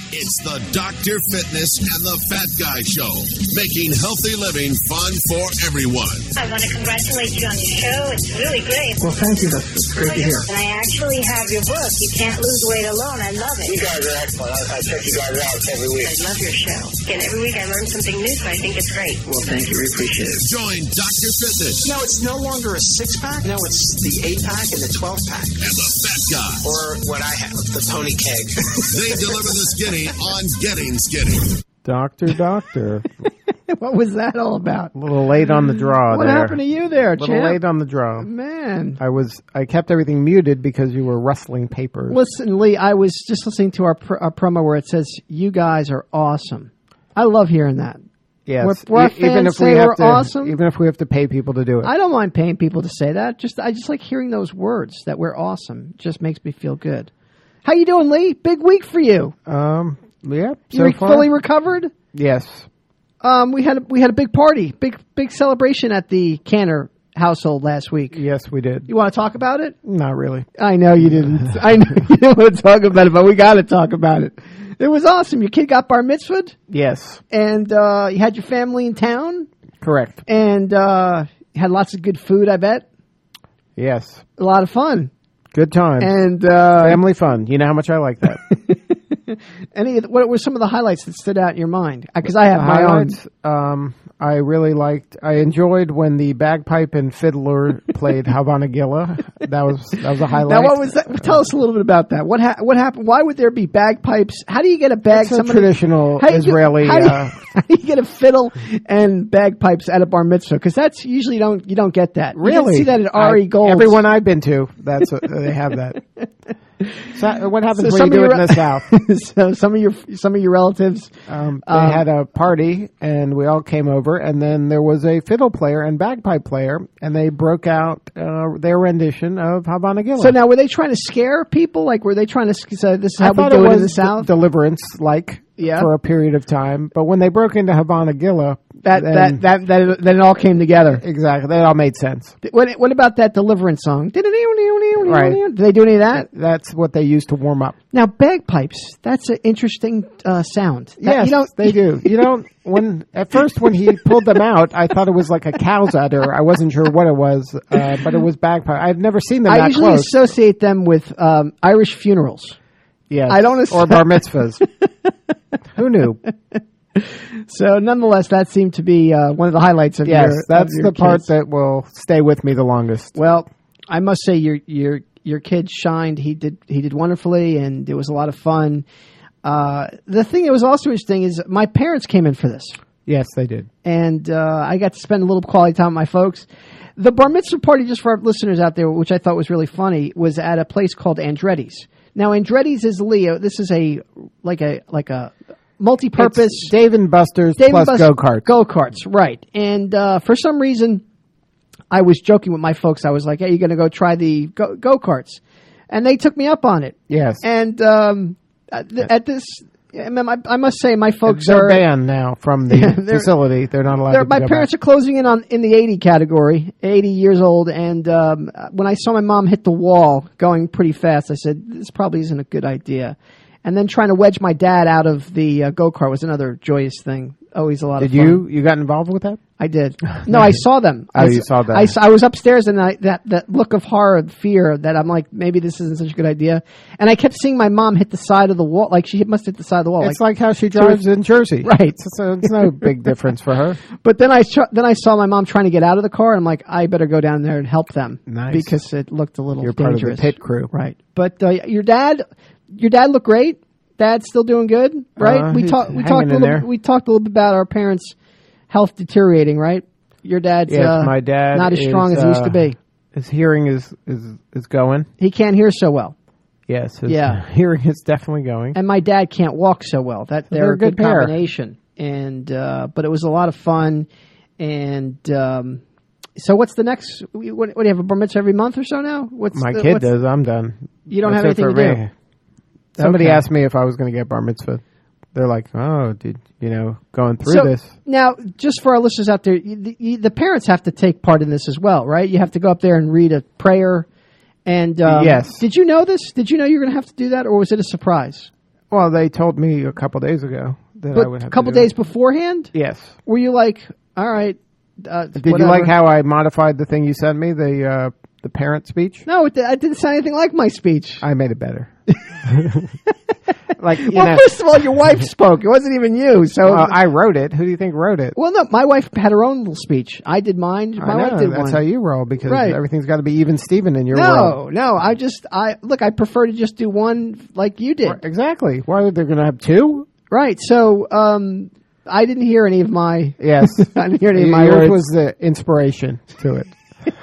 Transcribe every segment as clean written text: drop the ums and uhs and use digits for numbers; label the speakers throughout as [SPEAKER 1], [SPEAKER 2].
[SPEAKER 1] It's the Dr. Fitness and the Fat Guy Show, making healthy living fun for everyone.
[SPEAKER 2] I want to congratulate you on your show. It's really great.
[SPEAKER 3] Well, thank you. That's great to hear.
[SPEAKER 2] And I actually have your book, You Can't Lose Weight Alone. I love it.
[SPEAKER 4] You guys are excellent. I check you guys out every week.
[SPEAKER 2] I love your show. And every week I learn something new, so I think it's great.
[SPEAKER 3] Well, thank you. We appreciate it.
[SPEAKER 1] Join Dr. Fitness.
[SPEAKER 5] No, it's no longer a 6-pack. No, it's the 8-pack and the 12-pack.
[SPEAKER 1] And the Fat Guy.
[SPEAKER 5] Or what I have, the pony keg.
[SPEAKER 1] They deliver the skinny on Getting Skinny.
[SPEAKER 6] Doctor.
[SPEAKER 7] What was that all about?
[SPEAKER 6] A little late on the draw
[SPEAKER 7] What
[SPEAKER 6] there.
[SPEAKER 7] happened to you there,
[SPEAKER 6] A little
[SPEAKER 7] champ?
[SPEAKER 6] late on the draw.
[SPEAKER 7] Man.
[SPEAKER 6] I kept everything muted because you were rustling papers.
[SPEAKER 7] Listen, Lee, I was just listening to our promo where it says, you guys are awesome. I love hearing that.
[SPEAKER 6] Yes.
[SPEAKER 7] Where our fans say we're awesome.
[SPEAKER 6] Even if we have to pay people to do it.
[SPEAKER 7] I don't mind paying people to say that. I just like hearing those words, that we're awesome. It just makes me feel good. How you doing, Lee? Big week for you.
[SPEAKER 6] Yeah.
[SPEAKER 7] You fully recovered?
[SPEAKER 6] Yes.
[SPEAKER 7] We had a big party, big celebration at the Canner household last week.
[SPEAKER 6] Yes, we did.
[SPEAKER 7] You want to talk about it?
[SPEAKER 6] Not really.
[SPEAKER 7] I know you didn't. I know you didn't want to talk about it, but we got to talk about it. It was awesome. Your kid got bar mitzvahed.
[SPEAKER 6] Yes.
[SPEAKER 7] And you had your family in town.
[SPEAKER 6] Correct.
[SPEAKER 7] And you had lots of good food, I bet.
[SPEAKER 6] Yes.
[SPEAKER 7] A lot of fun.
[SPEAKER 6] Good time.
[SPEAKER 7] And
[SPEAKER 6] family fun. You know how much I like that.
[SPEAKER 7] What were some of the highlights that stood out in your mind? Because I have my own.
[SPEAKER 6] I enjoyed when the bagpipe and fiddler played Havana Gilla. That was a highlight.
[SPEAKER 7] Now, what was that? Tell us a little bit about that. What happened? Why would there be bagpipes? How do you get a bag?
[SPEAKER 6] It's a traditional Israeli.
[SPEAKER 7] How do you get a fiddle and bagpipes at a bar mitzvah? Because that's usually you don't get that.
[SPEAKER 6] Really?
[SPEAKER 7] You didn't see that at Ari Gold's.
[SPEAKER 6] Everyone I've been to, they have that. So what happens when you do it in the South?
[SPEAKER 7] So some of your relatives,
[SPEAKER 6] they had a party, and we all came over, and then there was a fiddle player and bagpipe player, and they broke out their rendition of Havana Gilla.
[SPEAKER 7] So now, were they trying to scare people? Like, were they trying to say this is how we do it in the South?
[SPEAKER 6] Deliverance, for a period of time. But when they broke into Havana Gilla,
[SPEAKER 7] then it all came together.
[SPEAKER 6] Exactly, that all made sense.
[SPEAKER 7] What about that deliverance song?
[SPEAKER 6] Right.
[SPEAKER 7] Did they do any of that?
[SPEAKER 6] That's what they used to warm up.
[SPEAKER 7] Now, bagpipes, that's an interesting sound.
[SPEAKER 6] Yes, they do. At first when he pulled them out, I thought it was like a cow's udder. I wasn't sure what it was, but it was bagpipe. I've never seen them that close.
[SPEAKER 7] I usually associate them with Irish funerals.
[SPEAKER 6] Yes,
[SPEAKER 7] or
[SPEAKER 6] bar mitzvahs. Who knew?
[SPEAKER 7] So, nonetheless, that seemed to be one of the highlights of your
[SPEAKER 6] that's
[SPEAKER 7] of your
[SPEAKER 6] the part
[SPEAKER 7] kids.
[SPEAKER 6] that will stay with me the longest.
[SPEAKER 7] Well, I must say your kid shined. He did wonderfully, and it was a lot of fun. The thing that was also interesting is my parents came in for this.
[SPEAKER 6] Yes, they did, and
[SPEAKER 7] I got to spend a little quality time with my folks. The bar mitzvah party, just for our listeners out there, which I thought was really funny, was at a place called Andretti's. Now, Andretti's is Leo. This is a multi-purpose
[SPEAKER 6] it's Dave and Buster's plus go-karts.
[SPEAKER 7] Go-karts, right. And for some reason, I was joking with my folks. I was like, hey, you're going to go try the go-karts. And they took me up on it.
[SPEAKER 6] Yes.
[SPEAKER 7] And at this, I must say my folks
[SPEAKER 6] are banned now from the facility. They're not allowed to go
[SPEAKER 7] My parents
[SPEAKER 6] back.
[SPEAKER 7] are closing in the 80 category, 80 years old. And when I saw my mom hit the wall going pretty fast, I said, this probably isn't a good idea. And then trying to wedge my dad out of the go-kart was another joyous thing. Always a lot of fun.
[SPEAKER 6] Did you got involved with that?
[SPEAKER 7] I did. No, I saw them.
[SPEAKER 6] You saw that.
[SPEAKER 7] I was upstairs, and that look of horror and fear that I'm like, maybe this isn't such a good idea. And I kept seeing my mom hit the side of the wall. Like, she must hit the side of the wall.
[SPEAKER 6] It's like how she drives in Jersey.
[SPEAKER 7] Right.
[SPEAKER 6] So it's no big difference for her.
[SPEAKER 7] But then I saw my mom trying to get out of the car, and I'm like, I better go down there and help them.
[SPEAKER 6] Nice.
[SPEAKER 7] Because it looked a little
[SPEAKER 6] You're
[SPEAKER 7] dangerous.
[SPEAKER 6] part of the pit crew.
[SPEAKER 7] Right. But your dad looked great. Dad's still doing good, right? We talked a little bit about our parents' health deteriorating, right? Your dad's
[SPEAKER 6] my dad
[SPEAKER 7] not as strong as he used to be.
[SPEAKER 6] His hearing is going.
[SPEAKER 7] He can't hear so well.
[SPEAKER 6] Yes, his hearing is definitely going.
[SPEAKER 7] And my dad can't walk so well. They're a good combination. And but it was a lot of fun. And so what's the next? What do you have, a bar mitzvah every month or so now?
[SPEAKER 6] My kid does. I'm done.
[SPEAKER 7] You don't have anything to do.
[SPEAKER 6] Somebody asked me if I was going to get bar mitzvah. They're like, oh, going through this.
[SPEAKER 7] Now, just for our listeners out there, the parents have to take part in this as well, right? You have to go up there and read a prayer. And
[SPEAKER 6] yes.
[SPEAKER 7] Did you know this? Did you know you were going to have to do that, or was it a surprise?
[SPEAKER 6] Well, they told me a couple days ago that I would
[SPEAKER 7] But
[SPEAKER 6] have
[SPEAKER 7] a couple
[SPEAKER 6] to do
[SPEAKER 7] days
[SPEAKER 6] it.
[SPEAKER 7] beforehand?
[SPEAKER 6] Yes.
[SPEAKER 7] Were you like, all right,
[SPEAKER 6] Did you like how I modified the thing you sent me, the parent speech?
[SPEAKER 7] No, I didn't sound anything like my speech.
[SPEAKER 6] I made it better. Like,
[SPEAKER 7] Well, first of all, your wife spoke. It wasn't even you. So
[SPEAKER 6] I wrote it. Who do you think wrote it?
[SPEAKER 7] Well, no, my wife had her own little speech. I did mine.
[SPEAKER 6] I
[SPEAKER 7] My
[SPEAKER 6] know,
[SPEAKER 7] wife did
[SPEAKER 6] that's
[SPEAKER 7] one.
[SPEAKER 6] how you roll because
[SPEAKER 7] Right.
[SPEAKER 6] everything's got to be even Steven in your world.
[SPEAKER 7] No, I prefer to just do one like you did.
[SPEAKER 6] Exactly. Why are they going to have two?
[SPEAKER 7] Right. So, I didn't hear any of my.
[SPEAKER 6] Yes.
[SPEAKER 7] I didn't hear any of my
[SPEAKER 6] Yours
[SPEAKER 7] words.
[SPEAKER 6] was the inspiration to it.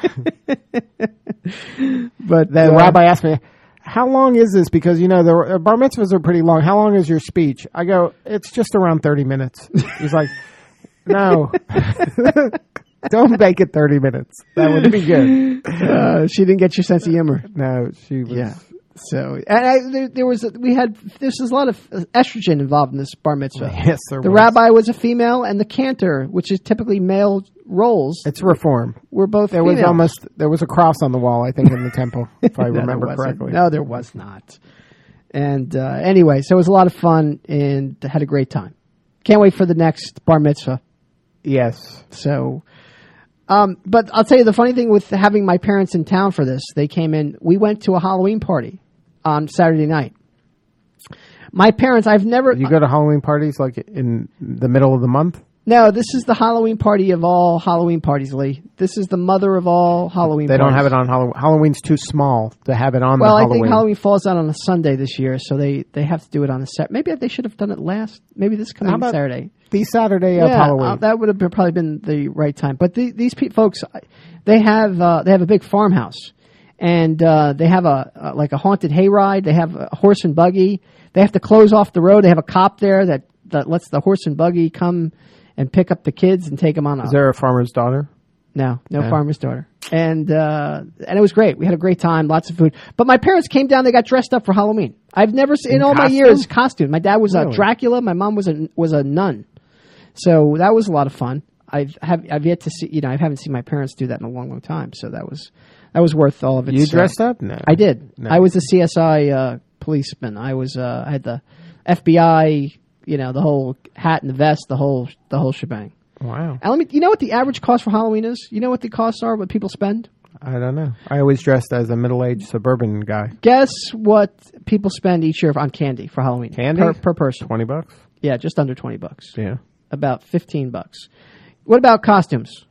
[SPEAKER 7] But
[SPEAKER 6] The rabbi asked me, how long is this? Because, the bar mitzvahs are pretty long. How long is your speech? I go, it's just around 30 minutes. He's like, no. Don't make it 30 minutes. That would be good.
[SPEAKER 7] she didn't get your sense of humor.
[SPEAKER 6] No, she was.
[SPEAKER 7] Yeah. So, and there was a lot of estrogen involved in this bar mitzvah.
[SPEAKER 6] Yes, there
[SPEAKER 7] The
[SPEAKER 6] was.
[SPEAKER 7] rabbi was a female, and the cantor, which is typically male roles,
[SPEAKER 6] It's reform.
[SPEAKER 7] were both
[SPEAKER 6] There
[SPEAKER 7] female.
[SPEAKER 6] was a cross on the wall, I think, in the temple, if I
[SPEAKER 7] No, there
[SPEAKER 6] remember
[SPEAKER 7] wasn't.
[SPEAKER 6] correctly.
[SPEAKER 7] No, there was not. And anyway, so it was a lot of fun and had a great time. Can't wait for the next bar mitzvah.
[SPEAKER 6] Yes.
[SPEAKER 7] So, but I'll tell you the funny thing with having my parents in town for this, they came in. We went to a Halloween party on Saturday night. My parents, I've never.
[SPEAKER 6] You go to Halloween parties like in the middle of the month?
[SPEAKER 7] No, this is the Halloween party of all Halloween parties, Lee. This is the mother of all Halloween
[SPEAKER 6] They
[SPEAKER 7] parties.
[SPEAKER 6] don't have it on Halloween. Halloween's too small to have it on
[SPEAKER 7] Well,
[SPEAKER 6] the
[SPEAKER 7] I
[SPEAKER 6] Halloween.
[SPEAKER 7] think Halloween falls out on a Sunday this year, so they have to do it on a Saturday. Maybe they should have done it maybe this
[SPEAKER 6] How
[SPEAKER 7] coming
[SPEAKER 6] about
[SPEAKER 7] Saturday.
[SPEAKER 6] The Saturday of Halloween.
[SPEAKER 7] That would have probably been the right time. But these folks, they have a big farmhouse, and they have a haunted hayride. They have a horse and buggy. They have to close off the road. They have a cop there that lets the horse and buggy come and pick up the kids and take them on.
[SPEAKER 6] Is there a farmer's daughter?
[SPEAKER 7] No farmer's daughter. And it was great. We had a great time, lots of food. But my parents came down. They got dressed up for Halloween. I've never seen in all my
[SPEAKER 6] costume?
[SPEAKER 7] years costume. My dad was
[SPEAKER 6] Really?
[SPEAKER 7] a Dracula. My mom was a nun. So that was a lot of fun. I've yet to see. I haven't seen my parents do that in a long, long time. So that was worth all of it.
[SPEAKER 6] You dressed up? No.
[SPEAKER 7] I did.
[SPEAKER 6] No.
[SPEAKER 7] I was a CSI policeman. I had the FBI. The whole hat and the vest, the whole shebang.
[SPEAKER 6] Wow.
[SPEAKER 7] And you know what the average cost for Halloween is? You know what the costs are? What people spend?
[SPEAKER 6] I don't know. I always dressed as a middle-aged suburban guy.
[SPEAKER 7] Guess what people spend each year on candy for Halloween?
[SPEAKER 6] Candy?
[SPEAKER 7] Per person.
[SPEAKER 6] $20?
[SPEAKER 7] Yeah, just under $20.
[SPEAKER 6] Yeah.
[SPEAKER 7] About $15. What about costumes?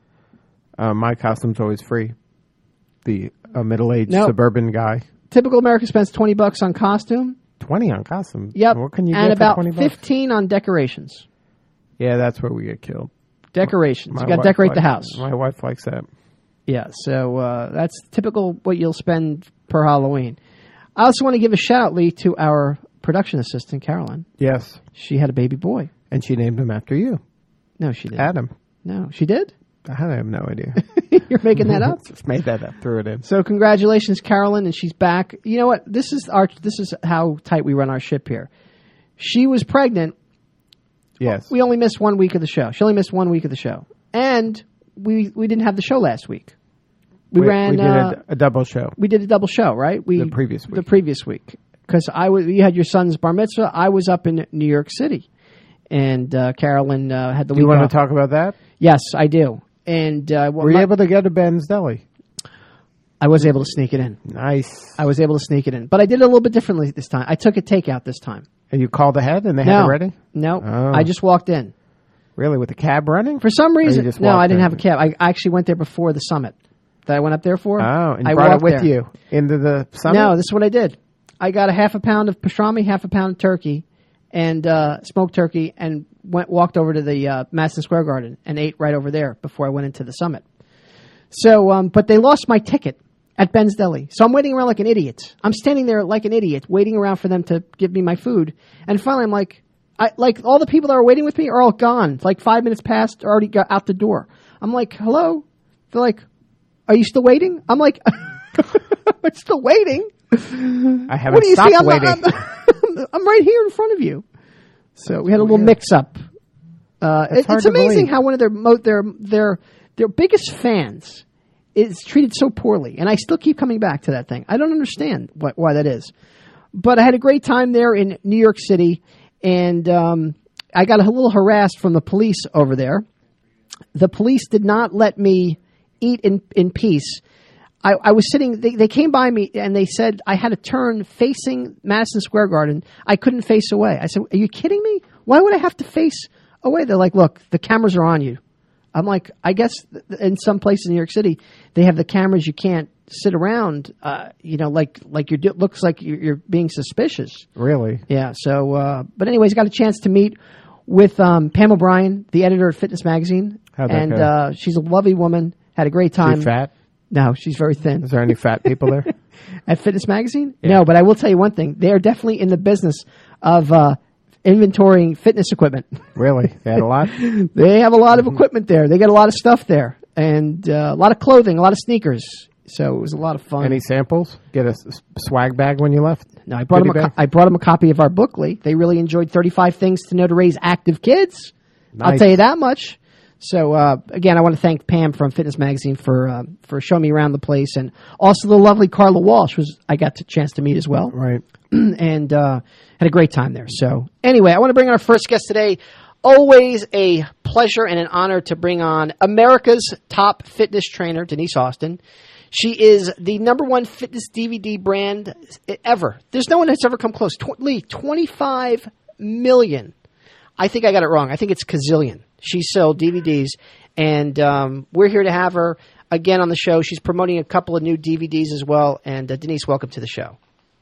[SPEAKER 6] My costume's always free. The middle-aged
[SPEAKER 7] Nope.
[SPEAKER 6] suburban guy.
[SPEAKER 7] Typical American spends $20 on costume.
[SPEAKER 6] 20 on costume.
[SPEAKER 7] Yep.
[SPEAKER 6] What can you
[SPEAKER 7] and
[SPEAKER 6] get
[SPEAKER 7] about
[SPEAKER 6] for $20?
[SPEAKER 7] 15 on decorations.
[SPEAKER 6] Yeah, that's where we get killed.
[SPEAKER 7] Decorations.
[SPEAKER 6] My
[SPEAKER 7] You got to
[SPEAKER 6] wife
[SPEAKER 7] decorate the
[SPEAKER 6] likes-
[SPEAKER 7] house.
[SPEAKER 6] My wife likes that.
[SPEAKER 7] Yeah, so that's typical what you'll spend per Halloween. I also want to give a shout out, Lee, to our production assistant, Carolyn.
[SPEAKER 6] Yes.
[SPEAKER 7] She had a baby boy.
[SPEAKER 6] And she named him after you.
[SPEAKER 7] No, she didn't.
[SPEAKER 6] Adam.
[SPEAKER 7] No, she did?
[SPEAKER 6] I have no idea.
[SPEAKER 7] You're making that up?
[SPEAKER 6] Just made that up. Threw it in.
[SPEAKER 7] So congratulations, Carolyn, and she's back. You know what? This is how tight we run our ship here. She was pregnant.
[SPEAKER 6] Yes.
[SPEAKER 7] We only missed 1 week of the show. She only missed 1 week of the show. And we didn't have the show last week. We ran.
[SPEAKER 6] We did a double show.
[SPEAKER 7] We did a double show, right?
[SPEAKER 6] The previous week.
[SPEAKER 7] The previous week. Because you had your son's bar mitzvah. I was up in New York City. And Carolyn had the week
[SPEAKER 6] Do you want
[SPEAKER 7] off.
[SPEAKER 6] to talk about that?
[SPEAKER 7] Yes, I do. And
[SPEAKER 6] Were you able to get to Ben's Deli?
[SPEAKER 7] I was able to sneak it in.
[SPEAKER 6] Nice.
[SPEAKER 7] I was able to sneak it in. But I did it a little bit differently this time. I took a takeout this time.
[SPEAKER 6] And you called ahead and they had it ready?
[SPEAKER 7] No.
[SPEAKER 6] Oh.
[SPEAKER 7] I just walked in.
[SPEAKER 6] Really? With the cab running?
[SPEAKER 7] For some reason.
[SPEAKER 6] just
[SPEAKER 7] No, I
[SPEAKER 6] walked
[SPEAKER 7] didn't
[SPEAKER 6] in?
[SPEAKER 7] have a cab. I actually went there before the summit that I went up there for.
[SPEAKER 6] Oh, and
[SPEAKER 7] I
[SPEAKER 6] you brought it
[SPEAKER 7] walked
[SPEAKER 6] with
[SPEAKER 7] there.
[SPEAKER 6] you into the summit?
[SPEAKER 7] No, this is what I did. I got a half a pound of pastrami, half a pound of turkey, and smoked turkey, and walked over to the Madison Square Garden and ate right over there before I went into the summit. So, but they lost my ticket at Ben's Deli. So I'm waiting around like an idiot. I'm standing there like an idiot, waiting around for them to give me my food. And finally I'm like, all the people that are waiting with me are all gone. It's like 5 minutes past, already got out the door. I'm like, hello? They're like, are you still waiting? I'm like, I'm still waiting.
[SPEAKER 6] I haven't
[SPEAKER 7] What do you
[SPEAKER 6] stopped
[SPEAKER 7] see?
[SPEAKER 6] waiting.
[SPEAKER 7] I'm right here in front of you. So we had a little mix-up. It's
[SPEAKER 6] hard to
[SPEAKER 7] amazing
[SPEAKER 6] believe.
[SPEAKER 7] how one of their biggest fans is treated so poorly, and I still keep coming back to that thing. I don't understand why that is. But I had a great time there in New York City, and I got a little harassed from the police over there. The police did not let me eat in peace. I was sitting, they came by me and they said I had to turn facing Madison Square Garden. I couldn't face away. I said, are you kidding me? Why would I have to face away? They're like, look, the cameras are on you. I'm like, I guess in some places in New York City, they have the cameras. You can't sit around, like looks like you're being suspicious.
[SPEAKER 6] Really?
[SPEAKER 7] Yeah. So, but anyways, got a chance to meet with Pam O'Brien, the editor of Fitness Magazine.
[SPEAKER 6] How'd that go?
[SPEAKER 7] She's a lovely woman. Had a great time.
[SPEAKER 6] She fat?
[SPEAKER 7] No, she's very thin.
[SPEAKER 6] Is there any fat people there?
[SPEAKER 7] At Fitness Magazine?
[SPEAKER 6] Yeah.
[SPEAKER 7] No, but I will tell you one thing. They are definitely in the business of inventorying fitness equipment.
[SPEAKER 6] Really? They had a lot?
[SPEAKER 7] They have a lot of equipment there. They got a lot of stuff there. And a lot of clothing, a lot of sneakers. So it was a lot of fun.
[SPEAKER 6] Any samples? Get a swag bag when you left?
[SPEAKER 7] No, I brought them a copy of our book, Lee. They really enjoyed 35 Things to Know to Raise Active Kids. Nice. I'll tell you that much. So, again, I want to thank Pam from Fitness Magazine for showing me around the place. And also the lovely Carla Walsh, I got a chance to meet as well.
[SPEAKER 6] Right.
[SPEAKER 7] And had a great time there. So, anyway, I want to bring on our first guest today. Always a pleasure and an honor to bring on America's top fitness trainer, Denise Austin. She is the #1 fitness DVD brand ever. There's no one that's ever come close. Lee, 25 million. I think I got it wrong. I think it's gazillion. She sold DVDs, and we're here to have her again on the show. She's promoting a couple of new DVDs as well. And Denise, welcome to the show.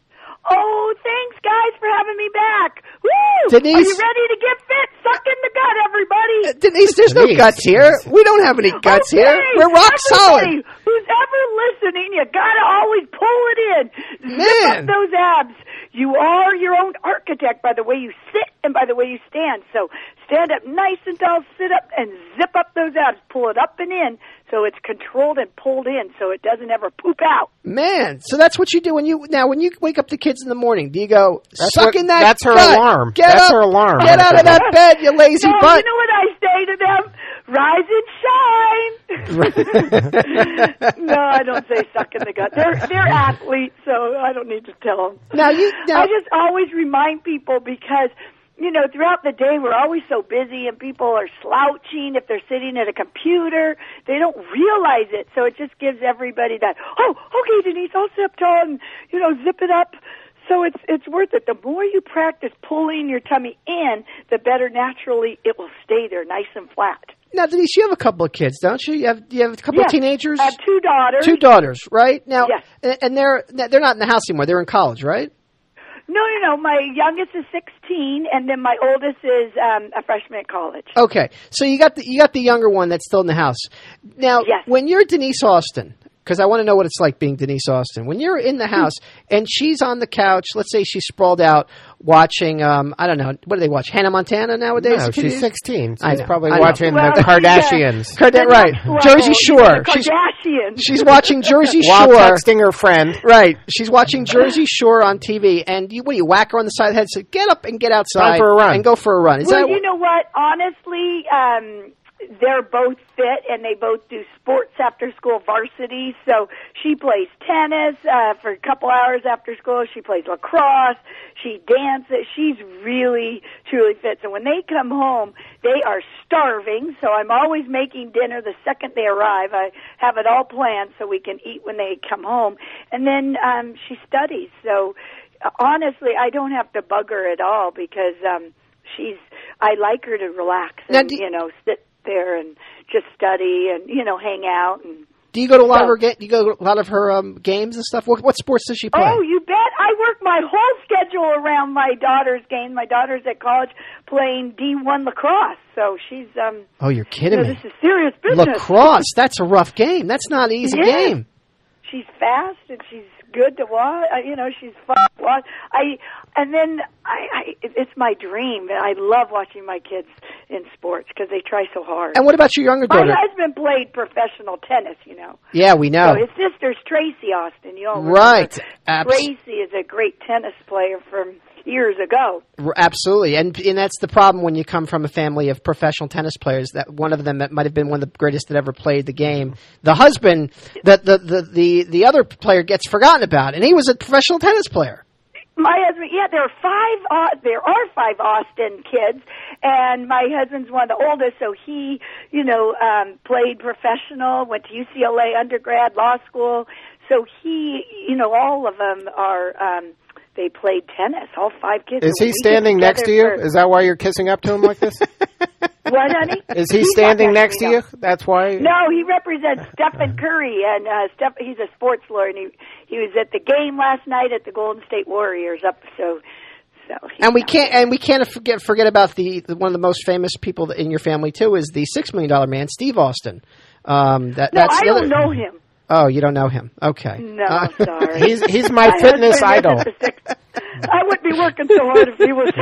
[SPEAKER 8] Oh, thanks, guys, for having me back. Woo!
[SPEAKER 7] Denise,
[SPEAKER 8] are you ready to get fit? Suck in the gut, everybody.
[SPEAKER 7] Denise, there's no guts here. We don't have any guts here. We're rock solid.
[SPEAKER 8] Who's ever listening, you got to always pull it in. Zip up those abs. You are your own architect by the way you sit and by the way you stand. So stand up nice and tall, sit up, and zip up those abs. Pull it up and in so it's controlled and pulled in so it doesn't ever poop out.
[SPEAKER 7] Man, so that's what you do when you wake up the kids in the morning. Do you go, suck in that
[SPEAKER 6] That's her
[SPEAKER 7] gut.
[SPEAKER 6] alarm.
[SPEAKER 7] That's
[SPEAKER 6] her alarm.
[SPEAKER 7] Get out of that bed, you lazy butt.
[SPEAKER 8] You know what I say to them? Rise and shine. No, I don't say suck in the gut. They're athletes, so I don't need to tell them.
[SPEAKER 7] Now,
[SPEAKER 8] I just always remind people because, throughout the day we're always so busy and people are slouching if they're sitting at a computer. They don't realize it, so it just gives everybody that, oh, okay, Denise, I'll sit up tall and, zip it up. So it's worth it. The more you practice pulling your tummy in, the better naturally it will stay there nice and flat.
[SPEAKER 7] Now, Denise, you have a couple of kids, don't you? You have a couple of teenagers?
[SPEAKER 8] I have 2 daughters.
[SPEAKER 7] 2 daughters, right? Now,
[SPEAKER 8] yes.
[SPEAKER 7] And they're not in the house anymore. They're in college, right?
[SPEAKER 8] No. My youngest is 16, and then my oldest is a freshman at college.
[SPEAKER 7] Okay, so you got the younger one that's still in the house. Now, when you're Denise Austin, because I want to know what it's like being Denise Austin. When you're in the house and she's on the couch, let's say she's sprawled out watching, I don't know, what do they watch? Hannah Montana nowadays?
[SPEAKER 6] No, she's 16. So she's probably
[SPEAKER 7] I
[SPEAKER 6] watching
[SPEAKER 8] know.
[SPEAKER 6] the Kardashians.
[SPEAKER 7] Right. Jersey Shore.
[SPEAKER 8] Kardashians.
[SPEAKER 7] She's watching Jersey Shore.
[SPEAKER 6] While texting her friend.
[SPEAKER 7] Right. She's watching Jersey Shore on TV. And you whack her on the side of the head and say, get up and get outside.
[SPEAKER 6] Time for a run.
[SPEAKER 7] And go for a run.
[SPEAKER 8] You know what? Honestly, they're both fit, and they both do sports after school varsity. So she plays tennis for a couple hours after school. She plays lacrosse. She dances. She's really, truly fit. So when they come home, they are starving. So I'm always making dinner the second they arrive. I have it all planned so we can eat when they come home. And then she studies. So honestly, I don't have to bug her at all because I like her to relax and, sit there and just study and hang out. And
[SPEAKER 7] do you go to a lot of her games and stuff? What sports does she play?
[SPEAKER 8] Oh, you bet! I work my whole schedule around my daughter's game. My daughter's at college playing D1 lacrosse, so she's
[SPEAKER 7] oh, you're kidding me!
[SPEAKER 8] This is serious business.
[SPEAKER 7] Lacrosse, that's a rough game. That's not an easy game.
[SPEAKER 8] She's fast and she's good to watch. She's fun to watch. It's my dream. I love watching my kids in sports because they try so hard.
[SPEAKER 7] And what about your younger daughter?
[SPEAKER 8] My husband played professional tennis,
[SPEAKER 7] Yeah, we know.
[SPEAKER 8] So his sister's Tracy Austin. You all
[SPEAKER 7] right.
[SPEAKER 8] Tracy is a great tennis player from years ago.
[SPEAKER 7] Absolutely. And that's the problem when you come from a family of professional tennis players, that one of them that might have been one of the greatest that ever played the game. The husband, the other player gets forgotten about, and he was a professional tennis player.
[SPEAKER 8] My husband, there are 5 Austin kids, and my husband's one of the oldest, so he, played professional, went to UCLA undergrad, law school, so he, all of them are, they played tennis, all 5 kids.
[SPEAKER 6] Is he standing next to you? Is that why you're kissing up to him like this?
[SPEAKER 8] What, honey?
[SPEAKER 6] Is he standing next to you? That's why?
[SPEAKER 8] No, he represents Stephen Curry, and he's a sports lawyer, and he was at the game last night at the Golden State Warriors
[SPEAKER 7] and we can't forget about the one of the most famous people in your family too is the $6 million man, Steve Austin.
[SPEAKER 8] I don't know him.
[SPEAKER 7] Oh, you don't know him? Okay.
[SPEAKER 8] No, sorry.
[SPEAKER 6] He's my fitness idol.
[SPEAKER 8] I wouldn't be working so hard if he was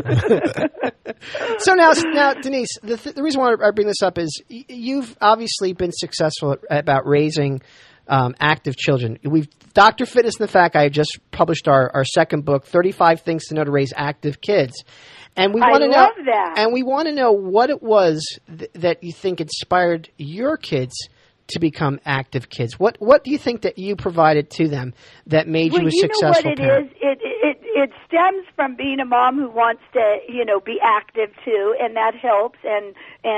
[SPEAKER 8] that.
[SPEAKER 7] So now, Denise, the reason why I bring this up is you've obviously been successful about raising active children. Dr. Fitness and the Fat Guy just published our second book, 35 Things to Know to Raise Active Kids. And we want to know
[SPEAKER 8] that.
[SPEAKER 7] And we want to know what it was that you think inspired your kids to become active kids. What do you think that you provided to them that made you a successful parent?
[SPEAKER 8] It stems from being a mom who wants to, be active too, and that helps, and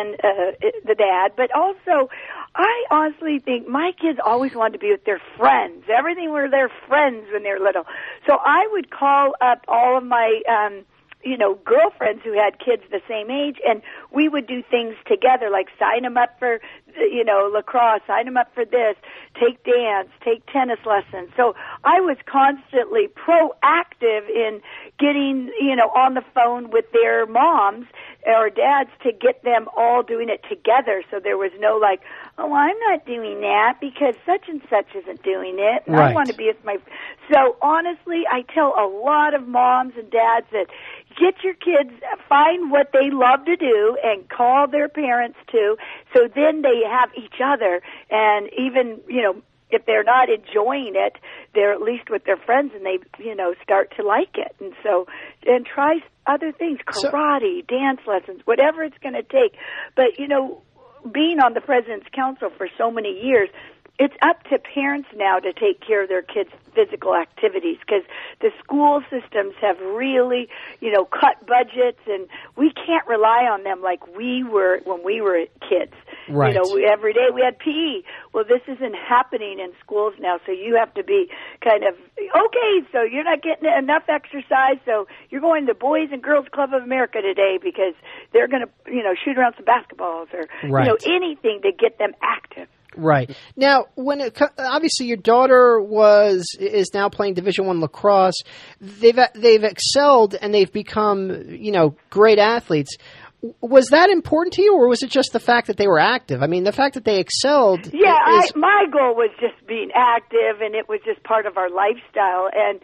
[SPEAKER 8] the dad. But also, I honestly think my kids always wanted to be with their friends. Everything were their friends when they were little. So I would call up all of my girlfriends who had kids the same age, and we would do things together, like sign them up for, lacrosse, sign them up for this, take dance, take tennis lessons. So I was constantly proactive in getting, on the phone with their moms or dads to get them all doing it together. So there was no like, oh, I'm not doing that because such and such isn't doing it.
[SPEAKER 7] Right.
[SPEAKER 8] I want to be with my... So honestly, I tell a lot of moms and dads that get your kids, find what they love to do and call their parents too, so then they have each other, and even, if they're not enjoying it, they're at least with their friends and they, start to like it. And so, and try other things, karate, dance lessons, whatever it's going to take. But, being on the President's Council for so many years, it's up to parents now to take care of their kids' physical activities, because the school systems have really, cut budgets, and we can't rely on them like we were when we were kids.
[SPEAKER 7] Right.
[SPEAKER 8] Every day we had PE. Well, this isn't happening in schools now, so you have to be kind of, okay, so you're not getting enough exercise, so you're going to the Boys and Girls Club of America today because they're going to, shoot around some basketballs or, anything to get them active.
[SPEAKER 7] Right. Now, obviously your daughter is now playing Division I lacrosse. They've excelled and they've become, great athletes. Was that important to you, or was it just the fact that they were active? I mean, the fact that they excelled. Yeah,
[SPEAKER 8] my goal was just being active, and it was just part of our lifestyle. And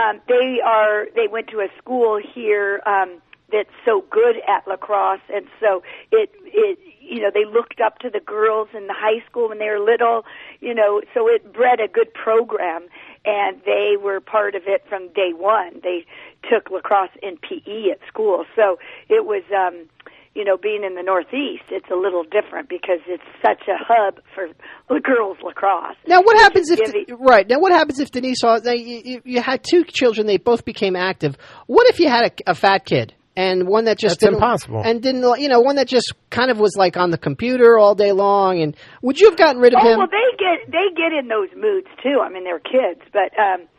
[SPEAKER 8] they went to a school here that's so good at lacrosse, and so it they looked up to the girls in the high school when they were little, so it bred a good program, and they were part of it from day one. They took lacrosse in PE at school, so it was, being in the Northeast, it's a little different because it's such a hub for girls lacrosse.
[SPEAKER 7] Now, what happens if Denise saw you had 2 children, they both became active? What if you had a fat kid? And one that just
[SPEAKER 6] impossible.
[SPEAKER 7] And didn't, one that just kind of was like on the computer all day long. And would you have gotten rid of him?
[SPEAKER 8] Well, they get in those moods too. I mean, they're kids, but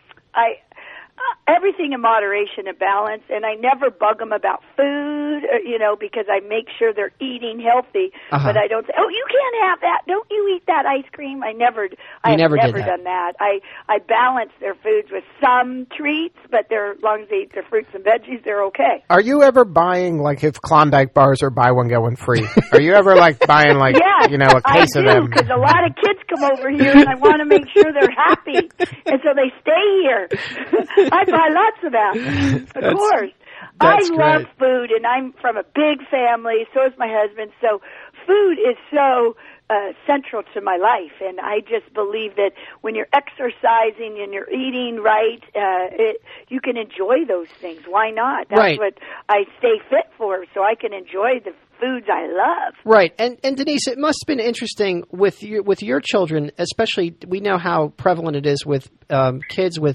[SPEAKER 8] everything in moderation and balance. And I never bug them about food, because I make sure they're eating healthy. But I don't say, "Oh, you can't have that. Don't you eat that ice cream?" I never done that. I balance their foods with some treats, but as long as they eat their fruits and veggies, they're okay.
[SPEAKER 6] Are you ever buying, like, if Klondike bars are buy one, get one free? Are you ever, like, buying, like, a case of them?
[SPEAKER 8] Because a lot of kids come over here, and I want to make sure they're happy, and so they stay here. I buy lots of that, of course. I love food, and I'm from a big family. So is my husband. So food is so central to my life, and I just believe that when you're exercising and you're eating right, you can enjoy those things. Why not? That's what I stay fit for, so I can enjoy the foods I love.
[SPEAKER 7] Right. And Denise, it must have been interesting with your children, especially we know how prevalent it is with kids with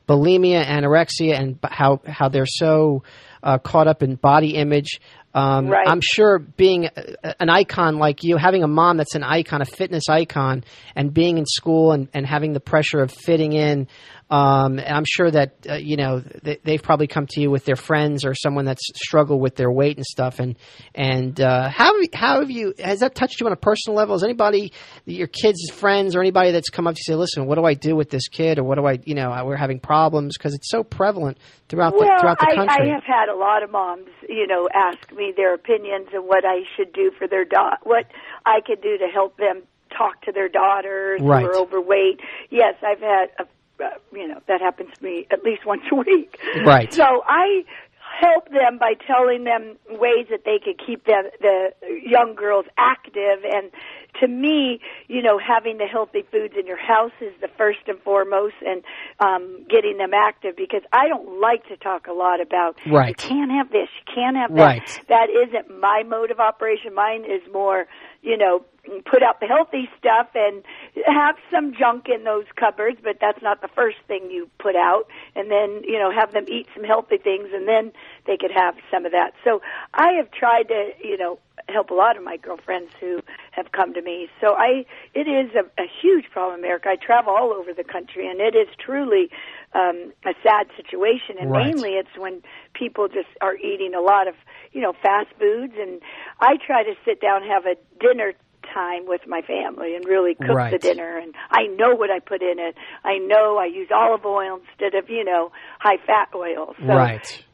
[SPEAKER 7] bulimia, anorexia, and how they're so caught up in body image.
[SPEAKER 8] Right.
[SPEAKER 7] I'm sure being an icon like you, having a mom that's an icon, a fitness icon, and being in school and having the pressure of fitting in, and I'm sure that they've probably come to you with their friends or someone that's struggled with their weight and stuff. And how have you? Has that touched you on a personal level? Has anybody, your kids' friends, or anybody that's come up to you say, "Listen, what do I do with this kid?" Or what do I, we're having problems, because it's so prevalent throughout the country.
[SPEAKER 8] I have had a lot of moms, ask me their opinions and what I should do for their what I could do to help them talk to their daughters who are overweight. Yes, I've had that happens to me at least once a week.
[SPEAKER 7] Right.
[SPEAKER 8] So I help them by telling them ways that they could keep the young girls active. And to me, having the healthy foods in your house is the first and foremost, and getting them active, because I don't like to talk a lot about,
[SPEAKER 7] right,
[SPEAKER 8] you can't have this, you can't have that.
[SPEAKER 7] Right.
[SPEAKER 8] That isn't my mode of operation. Mine is more, put out the healthy stuff and have some junk in those cupboards, but that's not the first thing you put out. And then, have them eat some healthy things, and then they could have some of that. So I have tried to, help a lot of my girlfriends who have come to me. So it is a huge problem in America. I travel all over the country, and it is truly a sad situation. And
[SPEAKER 7] right,
[SPEAKER 8] mainly it's when people just are eating a lot of, fast foods. And I try to sit down and have a dinner time with my family and really cook
[SPEAKER 7] right,
[SPEAKER 8] the dinner. And I know what I put in it. I know I use olive oil instead of, high-fat oil. So
[SPEAKER 7] right,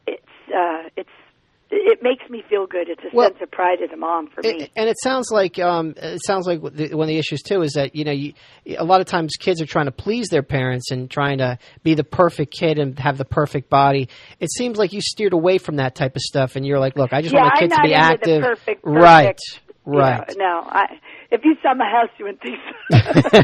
[SPEAKER 8] it makes me feel good. It's a sense of pride as a mom for me.
[SPEAKER 7] And it sounds like one of the issues too is that a lot of times kids are trying to please their parents and trying to be the perfect kid and have the perfect body. It seems like you steered away from that type of stuff, and you're like, look, I just want my kid to be active.
[SPEAKER 8] The perfect.
[SPEAKER 7] Right. Right.
[SPEAKER 8] No, if you saw my house, you wouldn't think so.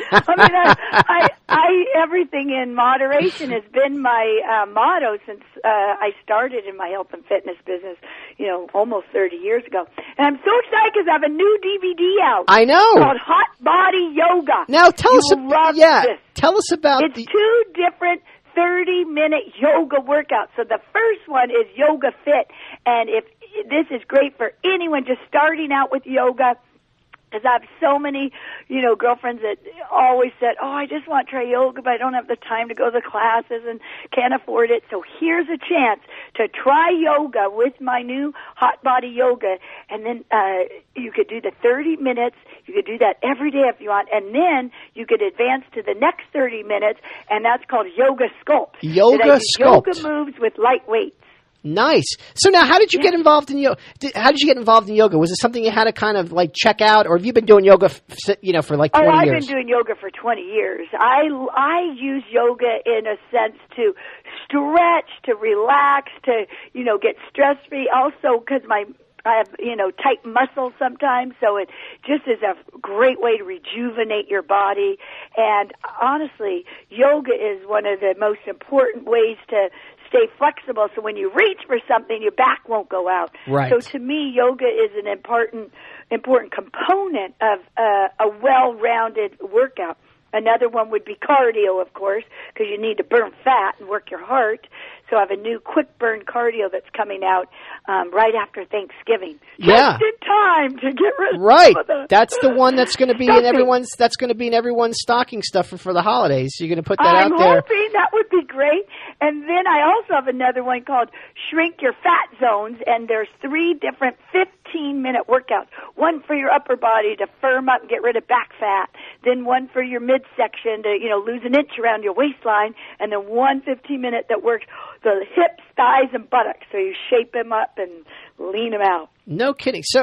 [SPEAKER 8] I everything in moderation has been my motto since I started in my health and fitness business, almost 30 years ago. And I'm so excited because I have a new DVD out.
[SPEAKER 7] I know.
[SPEAKER 8] Called Hot Body Yoga.
[SPEAKER 7] Now tell us
[SPEAKER 8] about
[SPEAKER 7] this. Tell us about
[SPEAKER 8] it's 2 different 30-minute yoga workouts. So the first one is Yoga Fit, and this is great for anyone just starting out with yoga, because I have so many, girlfriends that always said, I just want to try yoga, but I don't have the time to go to the classes and can't afford it. So here's a chance to try yoga with my new Hot Body Yoga, and then you could do the 30 minutes. You could do that every day if you want, and then you could advance to the next 30 minutes, and that's called Yoga Sculpt.
[SPEAKER 7] Yoga Sculpt.
[SPEAKER 8] Yoga moves with light weights.
[SPEAKER 7] Nice. So now, how did you get involved in yoga? How did you get involved in yoga? Was it something you had to kind of like check out, or have you been doing yoga, for like 20 years?
[SPEAKER 8] I've been doing yoga for 20 years. I use yoga in a sense to stretch, to relax, to get stress free. Also, because I have, tight muscles sometimes, so it just is a great way to rejuvenate your body. And honestly, yoga is one of the most important ways to stay flexible, so when you reach for something, your back won't go out.
[SPEAKER 7] Right.
[SPEAKER 8] So to me, yoga is an important component of a well-rounded workout. Another one would be cardio, of course, because you need to burn fat and work your heart. So I have a new quick burn cardio that's coming out right after Thanksgiving.
[SPEAKER 7] Yeah.
[SPEAKER 8] Just in time to get rid of
[SPEAKER 7] That's the one that's going to be in everyone's stocking stuffer for the holidays. You're going to put that out there.
[SPEAKER 8] I'm hoping that would be great. And then I also have another one called Shrink Your Fat Zones, and there's 3 different 15-minute workouts. One for your upper body to firm up and get rid of back fat. Then one for your midsection to, lose an inch around your waistline. And then one 15-minute that works the hips, thighs, and buttocks. So you shape them up and lean them out.
[SPEAKER 7] No kidding. So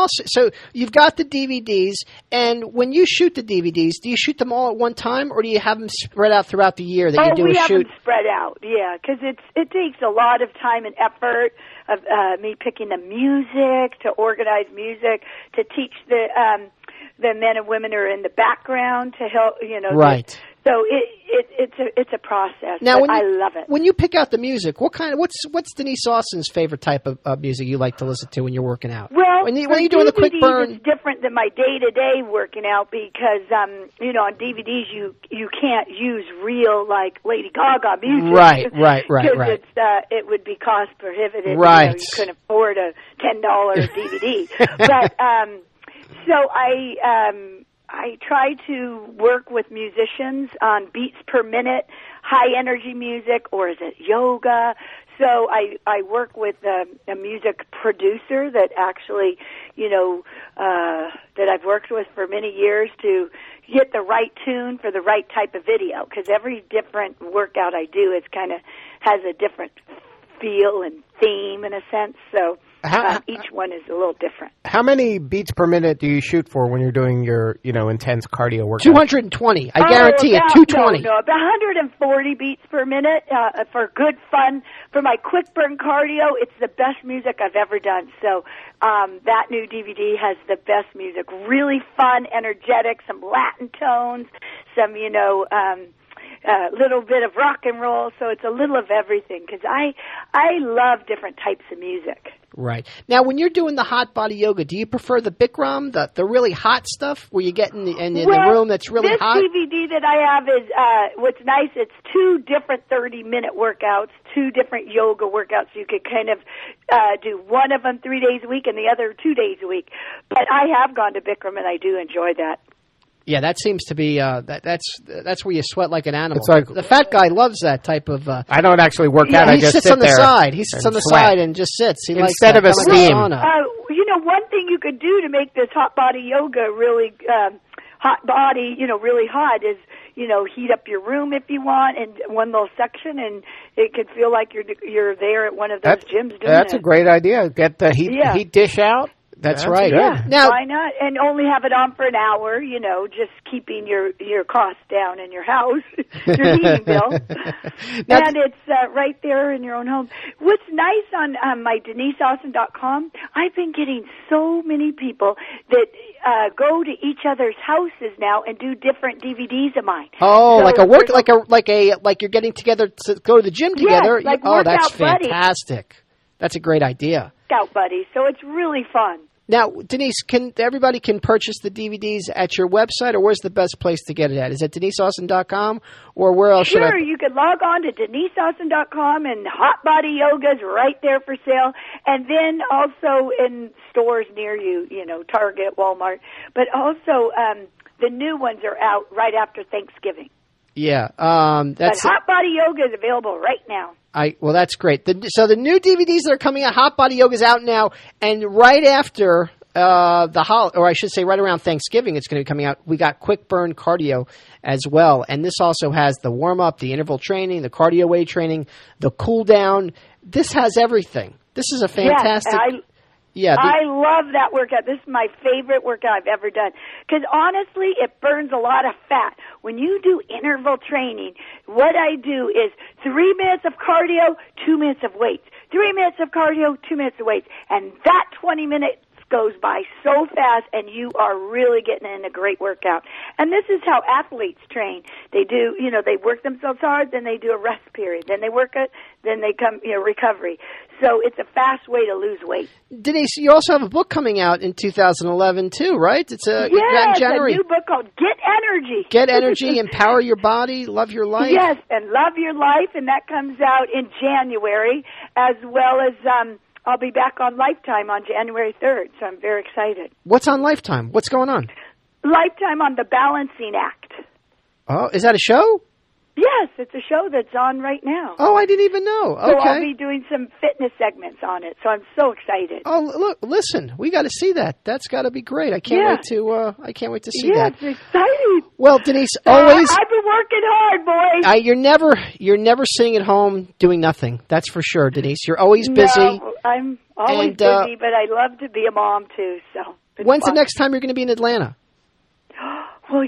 [SPEAKER 7] you've got the DVDs, and when you shoot the DVDs, do you shoot them all at one time, or do you have them spread out throughout the year that you do a shoot?
[SPEAKER 8] We have them spread out, yeah, because it takes a lot of time and effort of me picking the music, to organize music, to teach the men and women who are in the background to help,
[SPEAKER 7] right.
[SPEAKER 8] So it's a process.
[SPEAKER 7] Now,
[SPEAKER 8] but I love it.
[SPEAKER 7] When you pick out the music, what's Denise Austin's favorite type of music you like to listen to when you're working out?
[SPEAKER 8] Well,
[SPEAKER 7] when you're doing the quick burn,
[SPEAKER 8] it's different than my day-to-day working out because on DVDs you can't use real like Lady Gaga music.
[SPEAKER 7] Right.
[SPEAKER 8] Because it would be cost prohibitive.
[SPEAKER 7] Right.
[SPEAKER 8] You couldn't afford a $10 DVD. But so I try to work with musicians on beats per minute, high energy music, or is it yoga? So I work with a music producer that actually, that I've worked with for many years to get the right tune for the right type of video. Because every different workout I do, it kind of has a different feel and theme in a sense. So each one is a little different.
[SPEAKER 6] How many beats per minute do you shoot for when you're doing your, intense cardio workout?
[SPEAKER 7] 220. I guarantee it, 220.
[SPEAKER 8] No, about 140 beats per minute for good fun. For my quick burn cardio, it's the best music I've ever done. So that new DVD has the best music. Really fun, energetic, some Latin tones, some, little bit of rock and roll. So it's a little of everything because I love different types of music.
[SPEAKER 7] Right. Now, when you're doing the hot body yoga, do you prefer the Bikram, the really hot stuff, where you get in the room that's really hot?
[SPEAKER 8] This DVD that I have is, what's nice, it's 2 different 30-minute workouts, 2 different yoga workouts. You could kind of do one of them 3 days a week and the other 2 days a week. But I have gone to Bikram, and I do enjoy that.
[SPEAKER 7] Yeah, that seems to be that's where you sweat like an animal.
[SPEAKER 6] It's like,
[SPEAKER 7] the fat guy loves that type of.
[SPEAKER 6] I don't actually work out. I just
[SPEAKER 7] sits
[SPEAKER 6] sit
[SPEAKER 7] on the
[SPEAKER 6] there
[SPEAKER 7] side. He sits on the
[SPEAKER 6] sweat.
[SPEAKER 7] side and just sits. He
[SPEAKER 6] Instead
[SPEAKER 7] likes
[SPEAKER 6] of a steam.
[SPEAKER 8] One thing you could do to make this hot body yoga really hot body, really hot is, heat up your room if you want, and one little section, and it could feel like you're there at one of those gyms doing
[SPEAKER 6] That's
[SPEAKER 8] it.
[SPEAKER 6] a great idea. Get the heat dish out.
[SPEAKER 7] That's right.
[SPEAKER 6] Good.
[SPEAKER 8] Yeah,
[SPEAKER 7] now,
[SPEAKER 8] why not? And only have it on for an hour, just keeping your costs down in your house, your heating bill. And it's right there in your own home. What's nice on my DeniseAustin.com, I've been getting so many people that go to each other's houses now and do different DVDs of mine.
[SPEAKER 7] Oh,
[SPEAKER 8] so
[SPEAKER 7] like you're getting together to go to the gym together.
[SPEAKER 8] Yes, like
[SPEAKER 7] that's
[SPEAKER 8] buddies.
[SPEAKER 7] Fantastic. That's a great idea.
[SPEAKER 8] Workout buddies. So it's really fun.
[SPEAKER 7] Now, Denise, everybody can purchase the DVDs at your website, or where's the best place to get it at? Is it DeniseAustin.com, or where else should I?
[SPEAKER 8] Sure, you could log on to DeniseAustin.com, and Hot Body Yoga's right there for sale. And then also in stores near you, Target, Walmart. But also the new ones are out right after Thanksgiving.
[SPEAKER 7] Yeah.
[SPEAKER 8] But Hot Body Yoga is available right now.
[SPEAKER 7] Well, that's great. So the new DVDs that are coming out, Hot Body Yoga is out now, and right after or I should say right around Thanksgiving, it's going to be coming out. We got Quick Burn Cardio as well, and this also has the warm-up, the interval training, the cardio weight training, the cool-down. This has everything. This is a fantastic...
[SPEAKER 8] Yes, I love that workout. This is my favorite workout I've ever done. Because honestly, it burns a lot of fat. When you do interval training, what I do is 3 minutes of cardio, 2 minutes of weights. 3 minutes of cardio, 2 minutes of weights. And that 20 minutes goes by so fast, and you are really getting in a great workout. And this is how athletes train. They do, they work themselves hard, then they do a rest period. Then they work it, then they come, recovery. So it's a fast way to lose weight.
[SPEAKER 7] Denise, you also have a book coming out in 2011 too, right? It's in January.
[SPEAKER 8] A new book called Get Energy.
[SPEAKER 7] Get Energy, Empower Your Body, Love Your Life.
[SPEAKER 8] Yes, and Love Your Life, and that comes out in January, as well as I'll be back on Lifetime on January 3rd, so I'm very excited.
[SPEAKER 7] What's on Lifetime? What's going on?
[SPEAKER 8] Lifetime on the Balancing Act.
[SPEAKER 7] Oh, is that a show?
[SPEAKER 8] Yes, it's a show that's on right now.
[SPEAKER 7] Oh, I didn't even know. Okay.
[SPEAKER 8] So I'll be doing some fitness segments on it, so I'm so excited.
[SPEAKER 7] Oh, look, listen, we got to see that. That's got to be great. I can't wait to see that.
[SPEAKER 8] Yeah, it's exciting.
[SPEAKER 7] Well, Denise, always
[SPEAKER 8] I've been working hard, boys.
[SPEAKER 7] You're never sitting at home doing nothing. That's for sure, Denise. You're always busy.
[SPEAKER 8] No, I'm always busy, but I love to be a mom too. So
[SPEAKER 7] when's the next time you're going to be in Atlanta?
[SPEAKER 8] Well,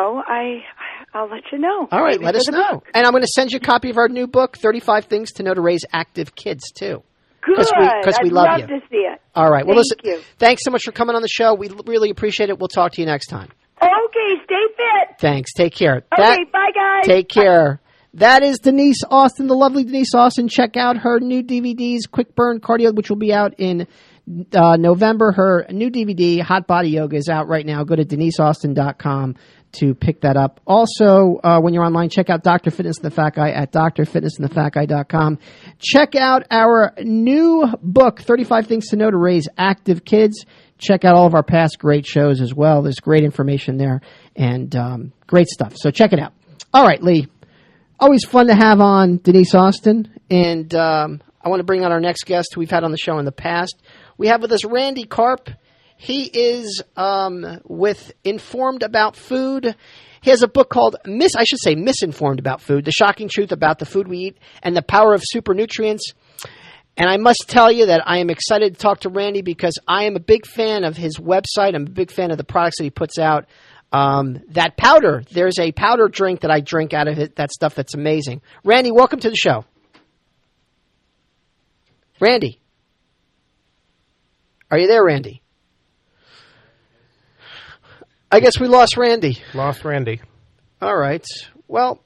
[SPEAKER 8] I'll let you know.
[SPEAKER 7] All right, let us know.
[SPEAKER 8] Book.
[SPEAKER 7] And I'm going to send you a copy of our new book, 35 Things to Know to Raise Active Kids, too.
[SPEAKER 8] Good.
[SPEAKER 7] Because we love you.
[SPEAKER 8] I'd love to see it.
[SPEAKER 7] All right. Well,
[SPEAKER 8] Thank you.
[SPEAKER 7] Thanks so much for coming on the show. We really appreciate it. We'll talk to you next time.
[SPEAKER 8] Okay. Okay, stay fit.
[SPEAKER 7] Thanks. Take care.
[SPEAKER 8] Okay, bye, guys.
[SPEAKER 7] Take care. That is Denise Austin, the lovely Denise Austin. Check out her new DVDs, Quick Burn Cardio, which will be out in November. Her new DVD, Hot Body Yoga, is out right now. Go to DeniseAustin.com to pick that up. Also, when you're online, check out Dr. Fitness and the Fat Guy at drfitnessandthefatguy.com. Check out our new book, 35 Things to Know to Raise Active Kids. Check out all of our past great shows as well. There's great information there and great stuff. So check it out. All right, Lee. Always fun to have on Denise Austin. And I want to bring on our next guest who we've had on the show in the past. We have with us Randy Karp. He is with Informed About Food. He has a book called Misinformed About Food, The Shocking Truth About the Food We Eat and the Power of Supernutrients. And I must tell you that I am excited to talk to Randy because I am a big fan of his website. I'm a big fan of the products that he puts out. That powder, there's a powder drink that I drink out of it, that stuff that's amazing. Randy, welcome to the show. Randy. Are you there, Randy? I guess we lost Randy.
[SPEAKER 6] Lost Randy.
[SPEAKER 7] All right. Well,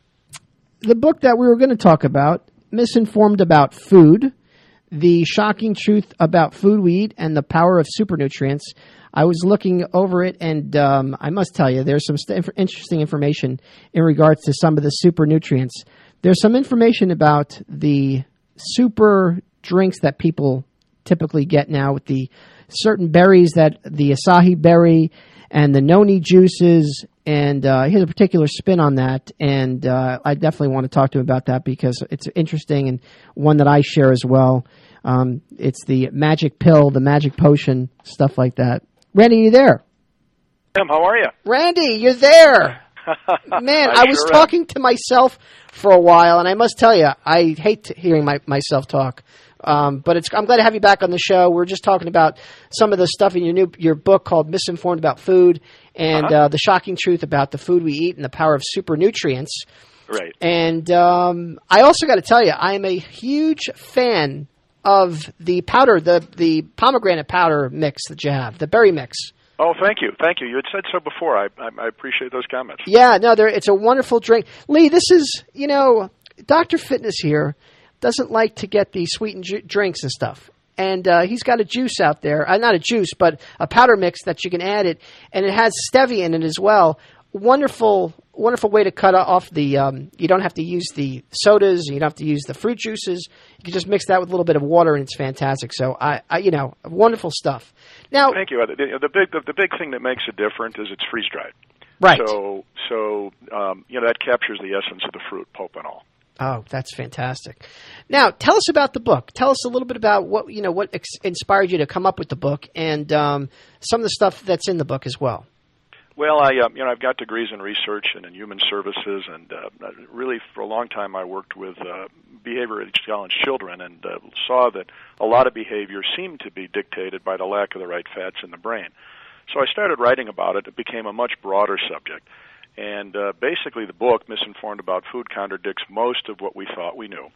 [SPEAKER 7] the book that we were going to talk about, Misinformed About Food, The Shocking Truth About Food We Eat and the Power of Supernutrients. I was looking over it, and I must tell you, there's some interesting information in regards to some of the super nutrients. There's some information about the super drinks that people typically get now with the certain berries, that the acai berry and the noni juices, and here's a particular spin on that, and I definitely want to talk to him about that because it's interesting and one that I share as well. It's the magic pill, the magic potion, stuff like that. Randy, you there?
[SPEAKER 4] Tim, how are you?
[SPEAKER 7] Randy, you're there. Man, I was talking to myself for a while, and I must tell you, I hate hearing myself talk. But I'm glad to have you back on the show. We're just talking about some of the stuff in your book called Misinformed About Food and the shocking truth about the food we eat and the power of supernutrients.
[SPEAKER 4] Right.
[SPEAKER 7] And I also got to tell you, I am a huge fan of the powder, the pomegranate powder mix that you have, the berry mix.
[SPEAKER 4] Oh, thank you. Thank you. You had said so before. I appreciate those comments.
[SPEAKER 7] Yeah, no, it's a wonderful drink. Lee, this is, Dr. Fitness here doesn't like to get the sweetened drinks and stuff. And he's got a juice out there. Not a juice, but a powder mix that you can add it. And it has stevia in it as well. Wonderful way to cut off the, you don't have to use the sodas. You don't have to use the fruit juices. You can just mix that with a little bit of water, and it's fantastic. So, wonderful stuff. Now,
[SPEAKER 4] thank you. The big thing that makes it different is it's freeze-dried.
[SPEAKER 7] Right.
[SPEAKER 4] So that captures the essence of the fruit, pulp and all.
[SPEAKER 7] Oh, that's fantastic. Now, tell us about the book. Tell us a little bit about what inspired you to come up with the book and some of the stuff that's in the book as well.
[SPEAKER 4] Well, I've got degrees in research and in human services, and really for a long time I worked with behaviorally challenged children and saw that a lot of behavior seemed to be dictated by the lack of the right fats in the brain. So I started writing about it. It became a much broader subject. And basically the book, Misinformed About Food, contradicts most of what we thought we knew.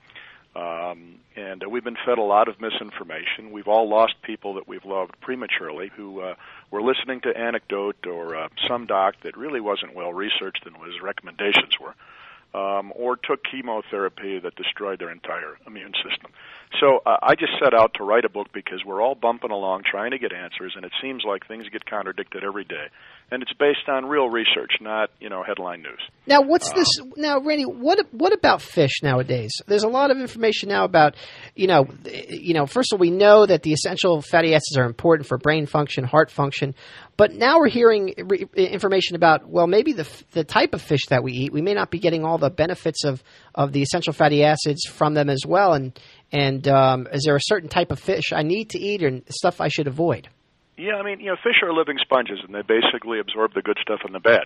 [SPEAKER 4] And we've been fed a lot of misinformation. We've all lost people that we've loved prematurely who were listening to anecdote or some doc that really wasn't well researched and what his recommendations were, or took chemotherapy that destroyed their entire immune system. So I just set out to write a book because we're all bumping along trying to get answers, and it seems like things get contradicted every day. And it's based on real research, not headline news.
[SPEAKER 7] Now, what's this? Now, Randy, what about fish nowadays? There's a lot of information now about, first of all, we know that the essential fatty acids are important for brain function, heart function, but now we're hearing information about, well, maybe the type of fish that we eat, we may not be getting all the benefits of the essential fatty acids from them as well. And is there a certain type of fish I need to eat or stuff I should avoid?
[SPEAKER 4] Yeah, fish are living sponges, and they basically absorb the good stuff and the bad.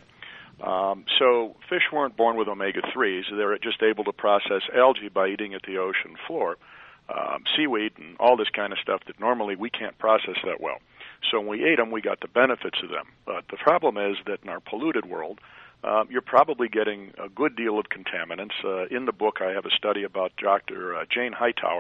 [SPEAKER 4] So fish weren't born with omega-3s. They're just able to process algae by eating at the ocean floor, seaweed and all this kind of stuff that normally we can't process that well. So when we ate them, we got the benefits of them. But the problem is that in our polluted world, you're probably getting a good deal of contaminants. In the book, I have a study about Dr. Jane Hightower,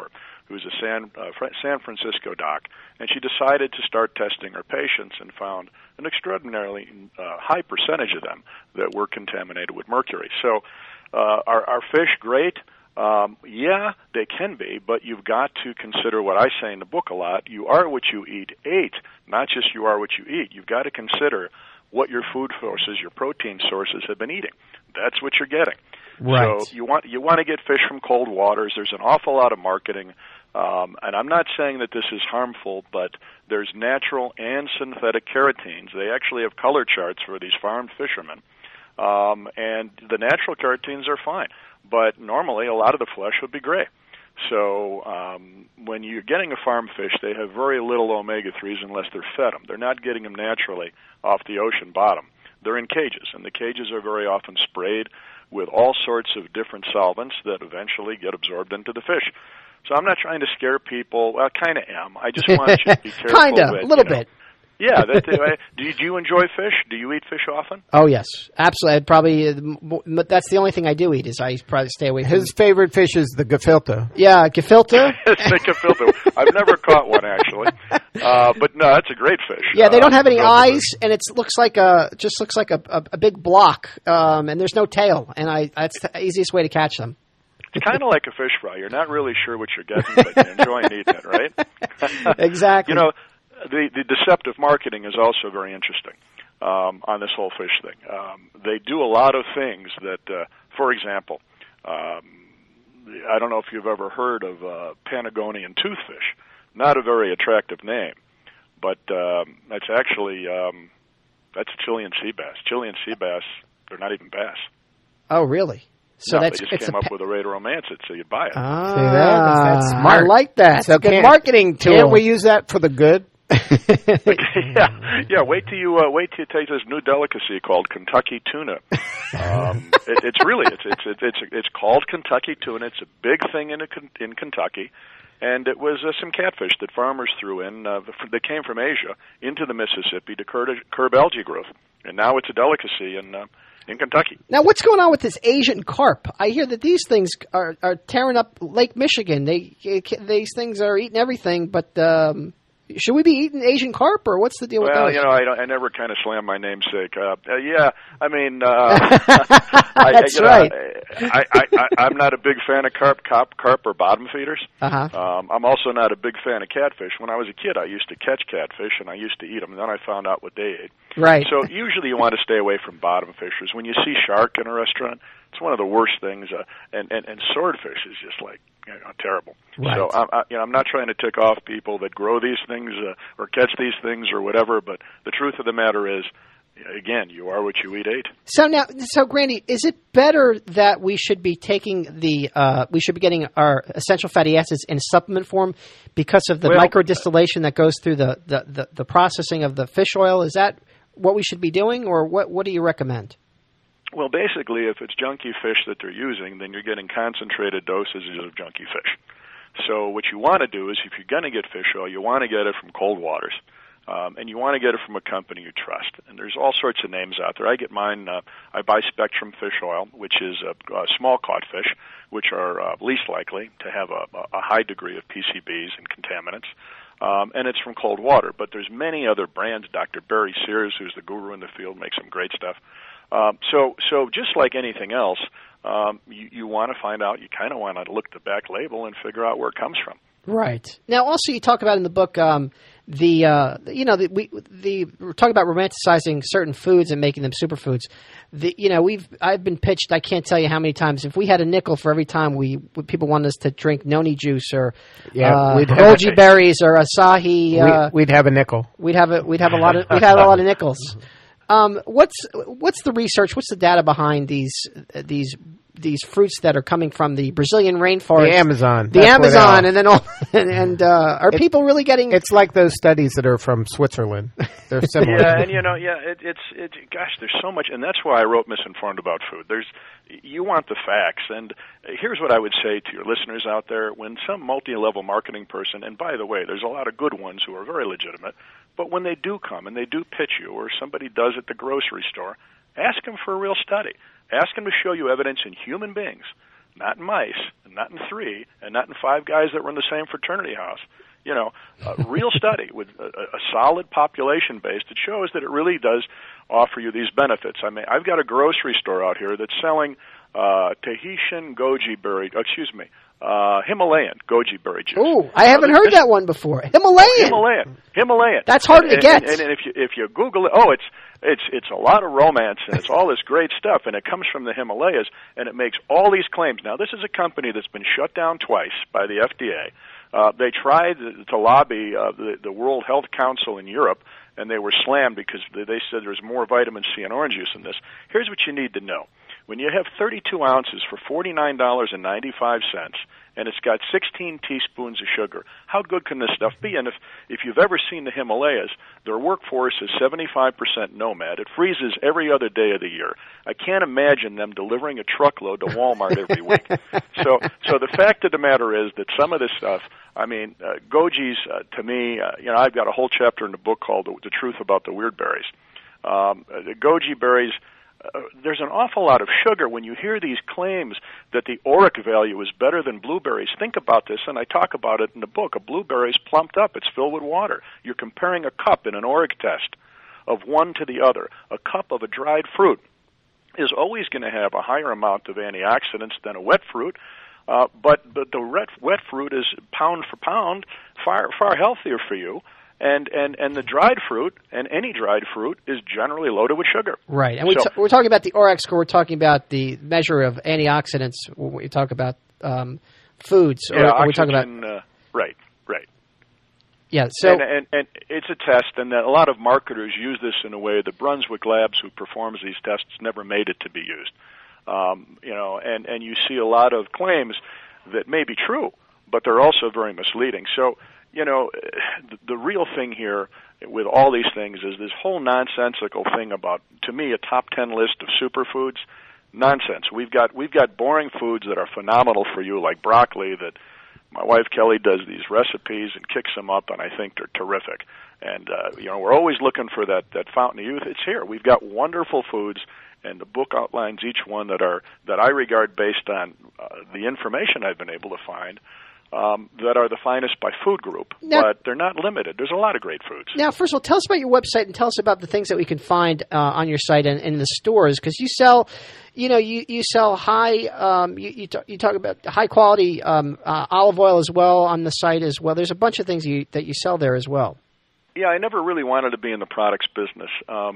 [SPEAKER 4] who's a San Francisco doc, and she decided to start testing her patients and found an extraordinarily high percentage of them that were contaminated with mercury. So are fish great? Yeah, they can be, but you've got to consider what I say in the book a lot. You are what you ate, not just you are what you eat. You've got to consider what your food sources, your protein sources have been eating. That's what you're getting.
[SPEAKER 6] Right.
[SPEAKER 4] So you want to get fish from cold waters. There's an awful lot of marketing, and I'm not saying that this is harmful, but there's natural and synthetic carotenes. They actually have color charts for these farmed fishermen, and the natural carotenes are fine. But normally, a lot of the flesh would be gray. So when you're getting a farm fish, they have very little omega-3s unless they're fed them. They're not getting them naturally off the ocean bottom. They're in cages, and the cages are very often sprayed with all sorts of different solvents that eventually get absorbed into the fish. So I'm not trying to scare people. Well, I kind of am. I just want you to be careful.
[SPEAKER 7] Kind of, a little bit.
[SPEAKER 4] Yeah. Do you enjoy fish? Do you eat fish often?
[SPEAKER 7] Oh, yes. Absolutely. I'd probably, that's the only thing I do eat is I probably stay away from
[SPEAKER 6] His favorite fish is the gefilte.
[SPEAKER 7] Yeah, gefilte.
[SPEAKER 4] It's the gefilte. I've never caught one, actually. But no, that's a great fish.
[SPEAKER 7] Yeah, they don't have any eyes, and it looks like a big block, and there's no tail, and that's the easiest way to catch them.
[SPEAKER 4] It's kind of like a fish fry. You're not really sure what you're getting, but you're enjoying eating it, right?
[SPEAKER 7] Exactly.
[SPEAKER 4] The deceptive marketing is also very interesting on this whole fish thing. They do a lot of things that, for example, I don't know if you've ever heard of Patagonian toothfish. Not a very attractive name, but that's actually that's Chilean sea bass. Chilean sea bass, they're not even bass.
[SPEAKER 7] Oh, really? So
[SPEAKER 4] they just came up with a way to romance it, so you buy it.
[SPEAKER 6] That's smart.
[SPEAKER 7] I like that.
[SPEAKER 6] So
[SPEAKER 7] good marketing tool.
[SPEAKER 6] Can't we use that for the good?
[SPEAKER 4] yeah. Wait till you taste this new delicacy called Kentucky tuna. It's called Kentucky tuna. It's a big thing in Kentucky, and it was some catfish that farmers threw in. They came from Asia into the Mississippi to curb algae growth, and now it's a delicacy in Kentucky.
[SPEAKER 7] Now, what's going on with this Asian carp? I hear that these things are tearing up Lake Michigan. These things are eating everything, but should we be eating Asiin carp, or what's the deal with those?
[SPEAKER 4] I never kind of slam my namesake. I mean,
[SPEAKER 7] that's right.
[SPEAKER 4] I'm not a big fan of carp or bottom feeders.
[SPEAKER 7] Uh-huh.
[SPEAKER 4] I'm also not a big fan of catfish. When I was a kid, I used to catch catfish, and I used to eat them, and then I found out what they ate.
[SPEAKER 7] Right.
[SPEAKER 4] So usually you want to stay away from bottom fishers. When you see shark in a restaurant, it's one of the worst things, and swordfish is just like terrible.
[SPEAKER 7] Right.
[SPEAKER 4] So I'm not trying to tick off people that grow these things or catch these things or whatever, but the truth of the matter is, again, you are what you eat.
[SPEAKER 7] So Grandy, is it better that we should be taking we should be getting our essential fatty acids in supplement form because of the microdistillation that goes through the processing of the fish oil? Is that what we should be doing, or what do you recommend?
[SPEAKER 4] Well, basically, if it's junky fish that they're using, then you're getting concentrated dosages of junky fish. So what you want to do is, if you're going to get fish oil, you want to get it from cold waters. And you want to get it from a company you trust. And there's all sorts of names out there. I get mine, I buy Spectrum Fish Oil, which is small caught fish, which are least likely to have a high degree of PCBs and contaminants. And it's from cold water. But there's many other brands. Dr. Barry Sears, who's the guru in the field, makes some great stuff. So just like anything else, you want to find out, you kind of want to look at the back label and figure out where it comes from.
[SPEAKER 7] Right. Now, also, you talk about in the book we're talking about romanticizing certain foods and making them superfoods. I've been pitched, I can't tell you how many times, if we had a nickel for every time people wanted us to drink noni juice or goji berries or Asahi,
[SPEAKER 6] we'd have a nickel.
[SPEAKER 7] We'd have a lot of nickels. What's the research? What's the data behind these fruits that are coming from the Brazilian rainforest,
[SPEAKER 6] the Amazon,
[SPEAKER 7] and are people really getting?
[SPEAKER 6] It's like those studies that are from Switzerland. They're similar.
[SPEAKER 4] Gosh, there's so much, and that's why I wrote Misinformed About Food. You want the facts, and here's what I would say to your listeners out there: when some multi-level marketing person, and by the way, there's a lot of good ones who are very legitimate, but when they do come and they do pitch you, or somebody does at the grocery store, ask them for a real study. Ask them to show you evidence in human beings not in mice, and not in 3, and not in 5 guys that were in the same fraternity house. You know, a real study with a solid population base that shows that it really does offer you these benefits. I mean, I've got a grocery store out here that's selling Tahitian goji berry, Himalayan goji berry juice.
[SPEAKER 7] Ooh, I haven't heard that one before. Himalayan. That's hard to get.
[SPEAKER 4] And if you Google it, it's a lot of romance, and it's all this great stuff, and it comes from the Himalayas, and it makes all these claims. Now, this is a company that's been shut down twice by the FDA. They tried to lobby the World Health Council in Europe, and they were slammed because they said there's more vitamin C in orange juice in this. Here's what you need to know. When you have 32 ounces for $49.95, and it's got 16 teaspoons of sugar, how good can this stuff be? And if you've ever seen the Himalayas, their workforce is 75% nomad. It freezes every other day of the year. I can't imagine them delivering a truckload to Walmart every week. So the fact of the matter is that some of this stuff, I mean, gojis, to me, I've got a whole chapter in the book called The Truth About the Weird Berries. The goji berries, there's an awful lot of sugar. When you hear these claims that the ORAC value is better than blueberries, think about this, and I talk about it in the book. A blueberry is plumped up. It's filled with water. You're comparing a cup in an ORAC test of one to the other. A cup of a dried fruit is always going to have a higher amount of antioxidants than a wet fruit, but the wet fruit is pound for pound far healthier for you. And the dried fruit, and any dried fruit, is generally loaded with sugar.
[SPEAKER 7] Right. And we're talking about the ORAC score. We're talking about the measure of antioxidants when we talk about foods.
[SPEAKER 4] Yeah,
[SPEAKER 7] we're talking about
[SPEAKER 4] right.
[SPEAKER 7] Yeah. So
[SPEAKER 4] and it's a test, and a lot of marketers use this in a way that Brunswick Labs, who performs these tests, never made it to be used. And you see a lot of claims that may be true, but they're also very misleading. So, the real thing here with all these things is this whole nonsensical thing about, to me, a top 10 list of superfoods. Nonsense. We've got boring foods that are phenomenal for you, like broccoli, that my wife Kelly does these recipes and kicks them up, and I think they're terrific. And we're always looking for that fountain of youth. It's here. We've got wonderful foods, and the book outlines each one that I regard, based on the information I've been able to find, that are the finest by food group, but they're not limited. There's a lot of great foods.
[SPEAKER 7] Now, first of all, tell us about your website and tell us about the things that we can find on your site and in the stores, because you sell, you sell high. You talk about high quality olive oil as well on the site as well. There's a bunch of things that you sell there as well.
[SPEAKER 4] Yeah, I never really wanted to be in the products business.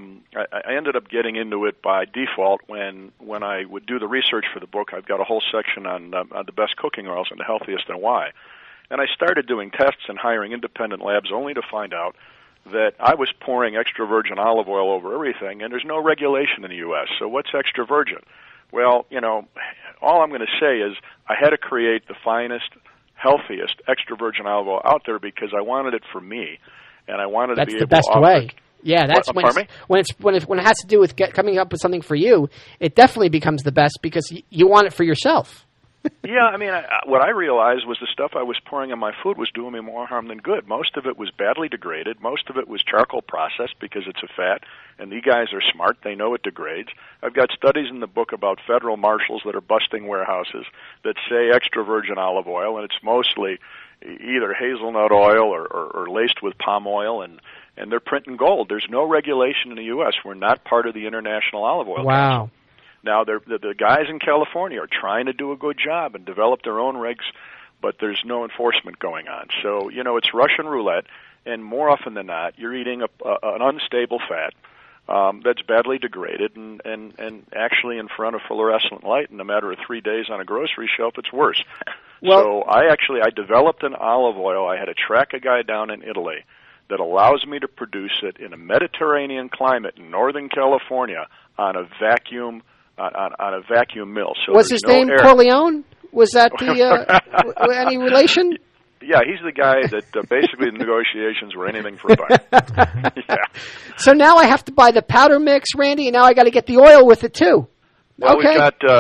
[SPEAKER 4] I ended up getting into it by default when I would do the research for the book. I've got a whole section on the best cooking oils and the healthiest and why. And I started doing tests and hiring independent labs only to find out that I was pouring extra virgin olive oil over everything, and there's no regulation in the U.S. So what's extra virgin? Well, all I'm going to say is I had to create the finest, healthiest extra virgin olive oil out there because I wanted it for me. And I wanted to be able to offer. That's the best way.
[SPEAKER 7] Yeah, that's when it has to do with coming up with something for you. It definitely becomes the best because you want it for yourself.
[SPEAKER 4] Yeah, I mean, what I realized was the stuff I was pouring on my food was doing me more harm than good. Most of it was badly degraded. Most of it was charcoal processed because it's a fat, and these guys are smart. They know it degrades. I've got studies in the book about federal marshals that are busting warehouses that say extra virgin olive oil, and it's mostly either hazelnut oil or laced with palm oil, and they're printing gold. There's no regulation in the U.S. We're not part of the International Olive Oil Council. Now, the guys in California are trying to do a good job and develop their own regs, but there's no enforcement going on. So, it's Russian roulette, and more often than not, you're eating an unstable fat that's badly degraded and actually in front of fluorescent light in a matter of 3 days on a grocery shelf, it's worse. So I developed an olive oil. I had to track a guy down in Italy that allows me to produce it in a Mediterranean climate in Northern California on a vacuum mill. So
[SPEAKER 7] was his name Corleone? Was that any relation?
[SPEAKER 4] Yeah, he's the guy that basically the negotiations were anything for a buck. Yeah.
[SPEAKER 7] So now I have to buy the powder mix, Randy, and now I got to get the oil with it too.
[SPEAKER 4] Well,
[SPEAKER 7] okay.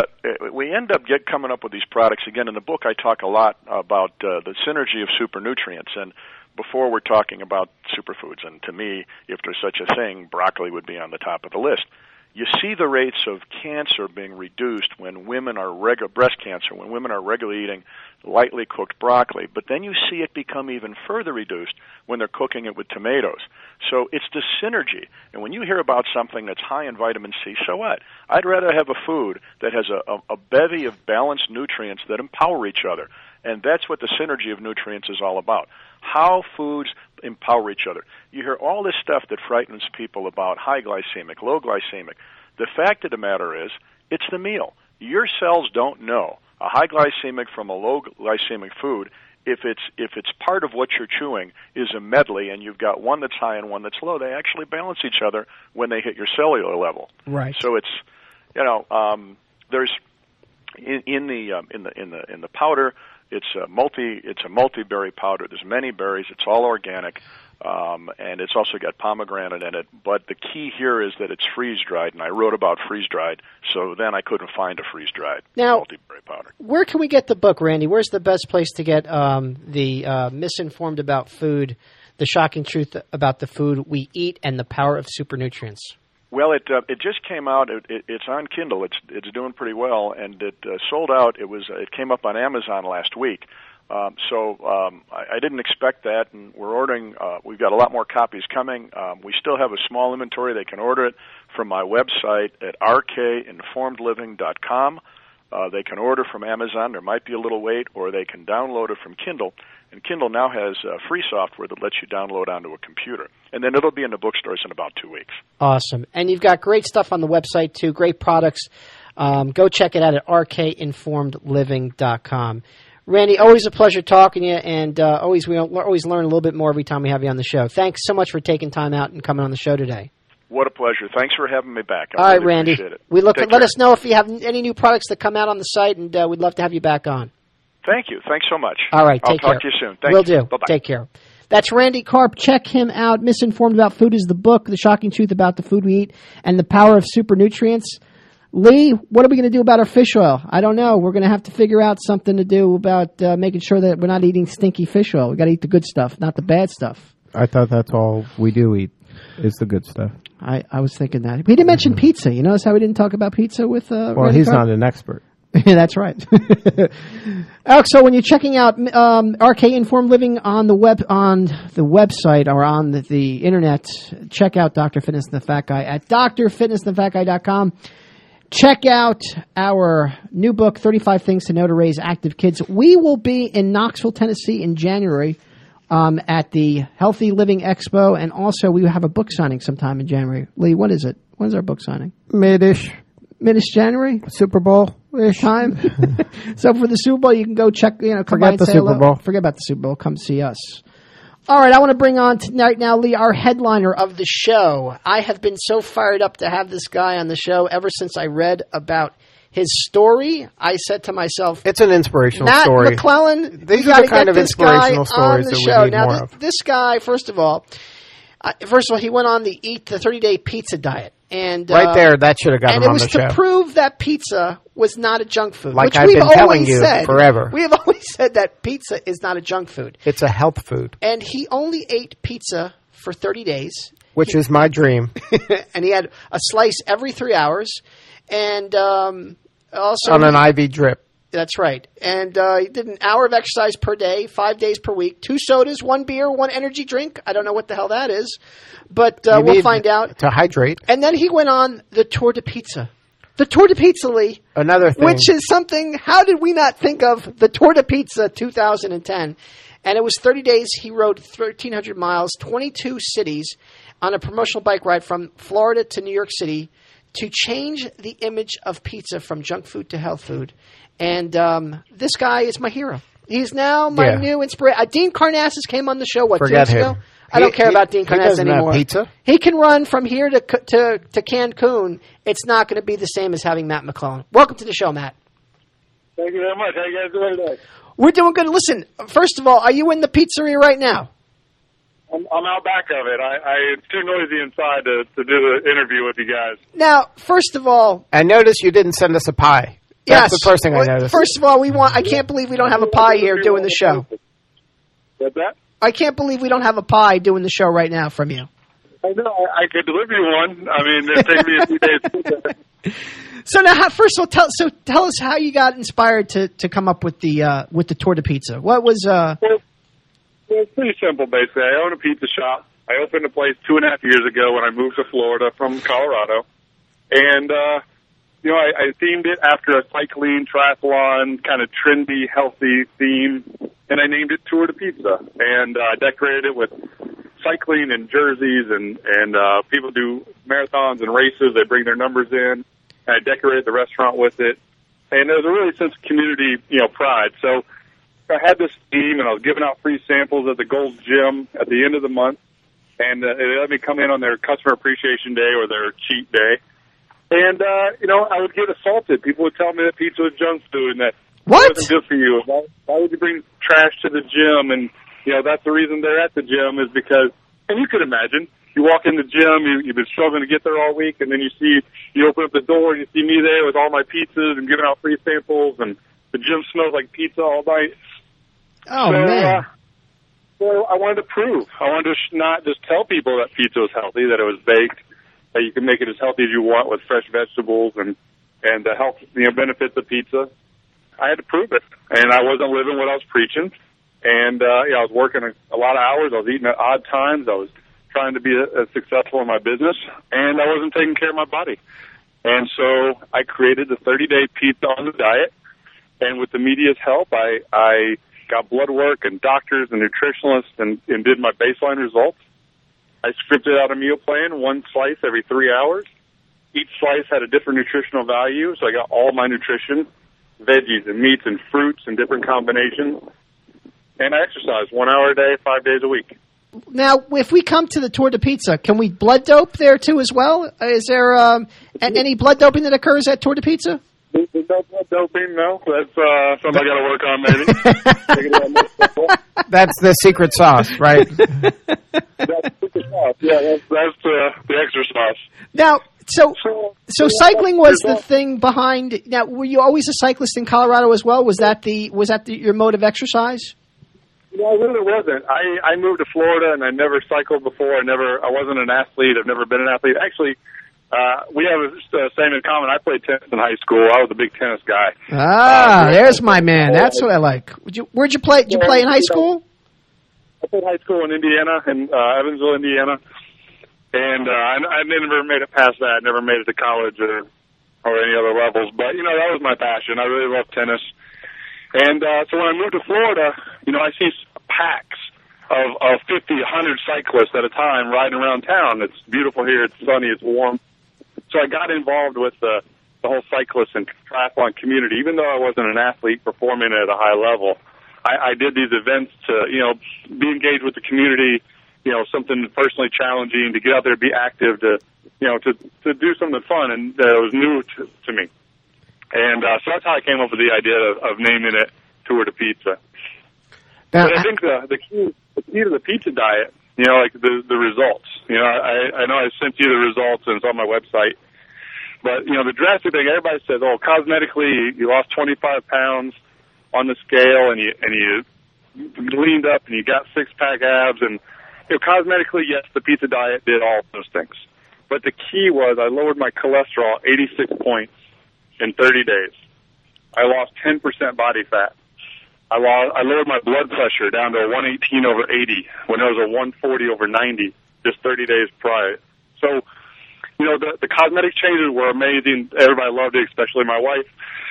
[SPEAKER 4] We end up coming up with these products. Again, in the book, I talk a lot about the synergy of supernutrients, and before we're talking about superfoods. And to me, if there's such a thing, broccoli would be on the top of the list. You see the rates of cancer being reduced when women are breast cancer, when women are regularly eating lightly cooked broccoli, but then you see it become even further reduced when they're cooking it with tomatoes. So it's the synergy. And when you hear about something that's high in vitamin C, so what? I'd rather have a food that has a bevy of balanced nutrients that empower each other. And that's what the synergy of nutrients is all about. How foods empower each other. You hear all this stuff that frightens people about high glycemic, low glycemic. The fact of the matter is, it's the meal. Your cells don't know a high glycemic from a low glycemic food if it's part of what you're chewing is a medley and you've got one that's high and one that's low. They actually balance each other when they hit your cellular level.
[SPEAKER 7] Right.
[SPEAKER 4] So it's there's in the powder. It's a multi-berry powder. There's many berries. It's all organic, and it's also got pomegranate in it. But the key here is that it's freeze-dried, and I wrote about freeze-dried, so then I couldn't find a freeze-dried multi-berry powder.
[SPEAKER 9] Where can we get the book, Randy? Where's the best place to get the Misinformed About Food, The Shocking Truth About the Food We Eat, and the Power of Supernutrients?
[SPEAKER 4] Well, it just came out. It's on Kindle. It's doing pretty well, and it sold out. It came up on Amazon last week. I didn't expect that, and we're ordering. We've got a lot more copies coming. We still have a small inventory. They can order it from my website at rkinformedliving.com. They can order from Amazon. There might be a little wait, or they can download it from Kindle. And Kindle now has free software that lets you download onto a computer. And then it'll be in the bookstores in about 2 weeks.
[SPEAKER 9] Awesome. And you've got great stuff on the website, too, great products. Go check it out at rkinformedliving.com. Randy, always a pleasure talking to you, and we always learn a little bit more every time we have you on the show. Thanks so much for taking time out and coming on the show today.
[SPEAKER 4] What a pleasure. Thanks for having me back.
[SPEAKER 9] All right, Randy.
[SPEAKER 4] Appreciate it.
[SPEAKER 9] Let us know if you have any new products that come out on the site, and we'd love to have you back on.
[SPEAKER 4] Thank you. Thanks so much.
[SPEAKER 9] All right,
[SPEAKER 4] I'll
[SPEAKER 9] take care.
[SPEAKER 4] talk to you soon. Thank
[SPEAKER 9] Will
[SPEAKER 4] you.
[SPEAKER 9] do.
[SPEAKER 4] Bye-bye.
[SPEAKER 9] Take care. That's Randy Karp. Check him out. Misinformed About Food is the book, The Shocking Truth About the Food We Eat, and the Power of Supernutrients. Lee, what are we going to do about our fish oil? I don't know. We're going to have to figure out something to do about making sure that we're not eating stinky fish oil. We got to eat the good stuff, not the bad stuff.
[SPEAKER 6] I thought that's all we do eat is the good stuff.
[SPEAKER 7] I was thinking that. We didn't mention pizza. You notice how we didn't talk about pizza with
[SPEAKER 6] Well, he's not an expert.
[SPEAKER 7] That's right. Alex, so when you're checking out RK Informed Living on the website or on the internet, check out Dr. Fitness and the Fat Guy at drfitnessandthefatguy.com. Check out our new book, 35 Things to Know to Raise Active Kids. We will be in Knoxville, Tennessee in January at the Healthy Living Expo, and also we have a book signing sometime in January. Lee, what is it? When is our book signing?
[SPEAKER 6] Mid-ish
[SPEAKER 7] January?
[SPEAKER 6] Super Bowl-ish
[SPEAKER 7] time. So for the Super Bowl, you can go check, come by and say hello. Forget about the Super Bowl. Come see us. All right, I want to bring on tonight now, Lee, our headliner of the show. I have been so fired up to have this guy on the show ever since I read about his story. I said to myself,
[SPEAKER 6] it's an inspirational
[SPEAKER 7] Matt
[SPEAKER 6] story.
[SPEAKER 7] McClellan,
[SPEAKER 6] these are the kind of inspirational stories that we need more of.
[SPEAKER 7] This guy, first of all, he went on the 30-day pizza diet. And
[SPEAKER 6] right there, that should have got him on the show.
[SPEAKER 7] And it was to prove that pizza was not a junk food.
[SPEAKER 6] Like
[SPEAKER 7] which
[SPEAKER 6] I've been telling you forever.
[SPEAKER 7] We have always said that pizza is not a junk food.
[SPEAKER 6] It's a health food.
[SPEAKER 7] And he only ate pizza for 30 days.
[SPEAKER 6] Which is my dream.
[SPEAKER 7] And he had a slice every 3 hours. And also...
[SPEAKER 6] on an IV drip.
[SPEAKER 7] That's right. And he did an hour of exercise per day, 5 days per week, 2 sodas, 1 beer, 1 energy drink. I don't know what the hell that is, but we'll find out.
[SPEAKER 6] To hydrate.
[SPEAKER 7] And then he went on the Tour de Pizza. The Tour de Pizza, Lee.
[SPEAKER 6] Another thing.
[SPEAKER 7] Which is something, how did we not think of the Tour de Pizza 2010? And it was 30 days. He rode 1,300 miles, 22 cities on a promotional bike ride from Florida to New York City to change the image of pizza from junk food to health food. And this guy is my hero. He's now my new inspiration. Dean Karnazes came on the show, 2 weeks ago? I don't care about Dean Karnazes anymore.
[SPEAKER 6] Pizza?
[SPEAKER 7] He can run from here to Cancun. It's not going to be the same as having Matt McClellan. Welcome to the show, Matt.
[SPEAKER 10] Thank you very much. How you guys doing today?
[SPEAKER 7] We're doing good. Listen, first of all, are you in the pizzeria right now?
[SPEAKER 10] I'm out back of it. It's too noisy inside to do the interview with you guys.
[SPEAKER 7] Now, first of all...
[SPEAKER 6] I noticed you didn't send us a pie. That's the first thing I noticed.
[SPEAKER 7] First of all, I can't believe we don't have a pie here doing the show.
[SPEAKER 10] What's that?
[SPEAKER 7] I can't believe we don't have a pie doing the show right now from you.
[SPEAKER 10] I know. I could deliver you one. I mean, it'd take me a few days to do that.
[SPEAKER 9] So now, first of all, tell us how you got inspired to come up with the Torta Pizza. What was?
[SPEAKER 10] Well, it's pretty simple, basically. I own a pizza shop. I opened a place 2.5 years ago when I moved to Florida from Colorado, and I themed it after a cycling, triathlon, kind of trendy, healthy theme, and I named it Tour de Pizza. And I decorated it with cycling and jerseys, and people do marathons and races. They bring their numbers in. And I decorated the restaurant with it. And there was a really sense of community, pride. So I had this theme, and I was giving out free samples at the Gold's Gym at the end of the month. And they let me come in on their customer appreciation day or their cheat day. And, I would get assaulted. People would tell me that pizza was junk food and that it wasn't good for you. Why would you bring trash to the gym? And, that's the reason they're at the gym is because, and you could imagine, you walk in the gym, you've been struggling to get there all week, and then you open up the door and you see me there with all my pizzas and giving out free samples, and the gym smells like pizza all night.
[SPEAKER 9] Oh, man.
[SPEAKER 10] So I wanted to prove. I wanted to not just tell people that pizza was healthy, that it was baked, that you can make it as healthy as you want with fresh vegetables and the health benefits of pizza. I had to prove it, and I wasn't living what I was preaching. And I was working a lot of hours. I was eating at odd times. I was trying to be successful in my business, and I wasn't taking care of my body. And so I created the 30-day pizza on the diet, and with the media's help, I got blood work and doctors and nutritionists and did my baseline results. I scripted out a meal plan, one slice every 3 hours. Each slice had a different nutritional value, so I got all my nutrition, veggies and meats and fruits and different combinations. And I exercise 1 hour a day, 5 days a week.
[SPEAKER 9] Now, if we come to the Torta Pizza, can we blood dope there too as well? Is there any blood doping that occurs at Torta Pizza?
[SPEAKER 10] There's no blood doping, no. That's something I got to work on, maybe.
[SPEAKER 6] That's the secret sauce, right?
[SPEAKER 10] That's the secret sauce. Yeah, that's the extra sauce.
[SPEAKER 9] Now, so cycling was the thing behind. Now, were you always a cyclist in Colorado as well? Was that your mode of exercise?
[SPEAKER 10] No, I really wasn't. I moved to Florida and I never cycled before. I wasn't an athlete. I've never been an athlete. Actually, we have the same in common. I played tennis in high school. I was a big tennis guy.
[SPEAKER 9] There's my man. That's what I like. Where'd you play? Did you play in high school?
[SPEAKER 10] I played high school in Indiana, in Evansville, Indiana. And I never made it past that. I never made it to college or any other levels. But, that was my passion. I really loved tennis. And so when I moved to Florida, I see packs of 50, 100 cyclists at a time riding around town. It's beautiful here. It's sunny. It's warm. So I got involved with the whole cyclist and triathlon community. Even though I wasn't an athlete performing at a high level, I did these events to, be engaged with the community, something personally challenging, to get out there, be active, to do something fun, and that was new to me. And so that's how I came up with the idea of naming it Tour de Pizza. But I think the key to the pizza diet, like the results. I know I sent you the results and it's on my website. But, the drastic thing, everybody says, cosmetically, you lost 25 pounds on the scale and you leaned up and you got six-pack abs. And, cosmetically, yes, the pizza diet did all those things. But the key was I lowered my cholesterol 86 points in 30 days. I lost 10% body fat. I lowered my blood pressure down to a 118 over 80 when it was a 140 over 90 just 30 days prior. So, the cosmetic changes were amazing. Everybody loved it, especially my wife.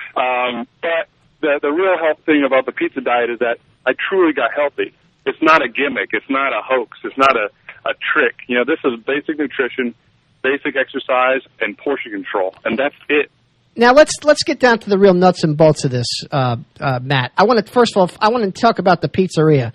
[SPEAKER 10] But the real health thing about the pizza diet is that I truly got healthy. It's not a gimmick. It's not a hoax. It's not a trick. This is basic nutrition, basic exercise, and portion control, and that's it.
[SPEAKER 9] Now let's get down to the real nuts and bolts of this, Matt. I want to talk about the pizzeria.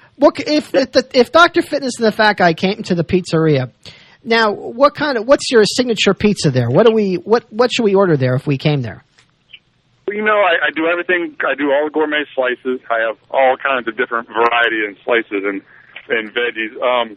[SPEAKER 9] If Dr. Fitness and the Fat Guy came to the pizzeria, now what's your signature pizza there? What should we order there if we came there?
[SPEAKER 10] Well, I do everything. I do all the gourmet slices. I have all kinds of different variety and slices and veggies.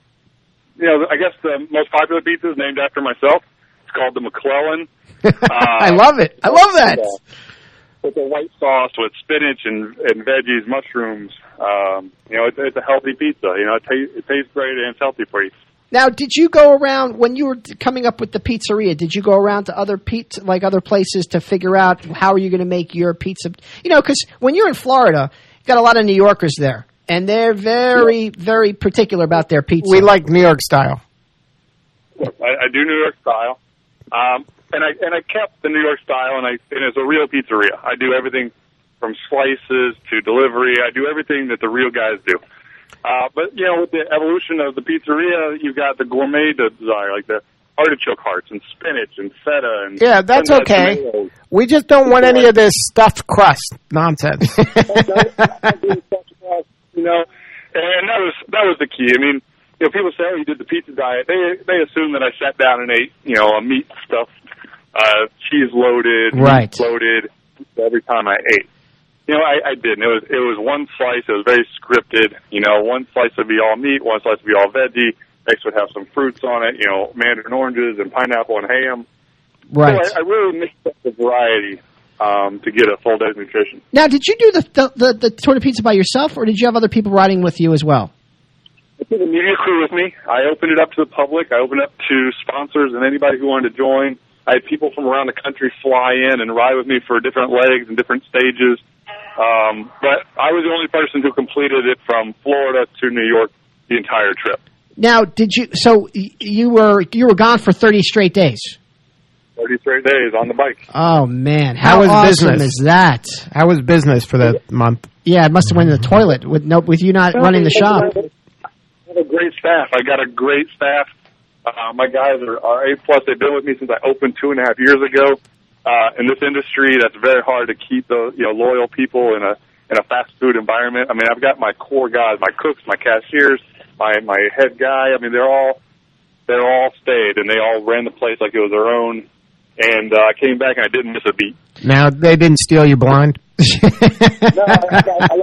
[SPEAKER 10] I guess the most popular pizza is named after myself. It's called the McClellan.
[SPEAKER 9] I love it. I love that.
[SPEAKER 10] With a white sauce with spinach and veggies, mushrooms. It's a healthy pizza. It tastes great and it's healthy for you.
[SPEAKER 9] Now, did you go around when you were coming up with the pizzeria? Did you go around to other other places to figure out how are you going to make your pizza? You know, because when you're in Florida, you've got a lot of New Yorkers there, and they're very, very particular about their pizza.
[SPEAKER 6] We like New York style.
[SPEAKER 10] I do New York style, and I kept the New York style, and it's a real pizzeria. I do everything from slices to delivery. I do everything that the real guys do. But, you know, with the evolution of the pizzeria, you've got the gourmet desire, like the artichoke hearts and spinach and feta. And
[SPEAKER 6] yeah, that's okay. Tomatoes. We just don't want any of this stuffed crust nonsense.
[SPEAKER 10] You know, and that was the key. I mean, you know, people say, oh, you did the pizza diet. They assume that I sat down and ate, you know, a meat stuffed, cheese loaded,
[SPEAKER 6] right.
[SPEAKER 10] meat loaded every time I ate. You know, I didn't. It was one slice. It was very scripted. You know, one slice would be all meat, one slice would be all veggie. Next would have some fruits on it. You know, mandarin oranges and pineapple and ham.
[SPEAKER 6] Right.
[SPEAKER 10] So I really mixed up the variety to get a full day's nutrition.
[SPEAKER 9] Now, did you do the tour de pizza by yourself, or did you have other people riding with you as well?
[SPEAKER 10] I took a media crew with me. I opened it up to the public. I opened it up to sponsors and anybody who wanted to join. I had people from around the country fly in and ride with me for different legs and different stages. But I was the only person who completed it from Florida to New York the entire trip.
[SPEAKER 9] Now, did you? So you were gone for 30 straight days.
[SPEAKER 10] 30 straight days on the bike.
[SPEAKER 9] Oh man, how
[SPEAKER 6] was
[SPEAKER 9] awesome
[SPEAKER 6] business?
[SPEAKER 9] Is that?
[SPEAKER 6] How was business for that month?
[SPEAKER 9] Yeah, it must have went in the toilet with you not running the shop.
[SPEAKER 10] I have a great staff. I got a great staff. My guys are A+. They've been with me since I opened 2.5 years ago. In this industry, that's very hard to keep the loyal people in a fast food environment. I mean, I've got my core guys, my cooks, my cashiers, my head guy. I mean, they're all stayed, and they all ran the place like it was their own. And I came back, and I didn't miss a beat.
[SPEAKER 6] Now, they didn't steal you blind?
[SPEAKER 10] No, I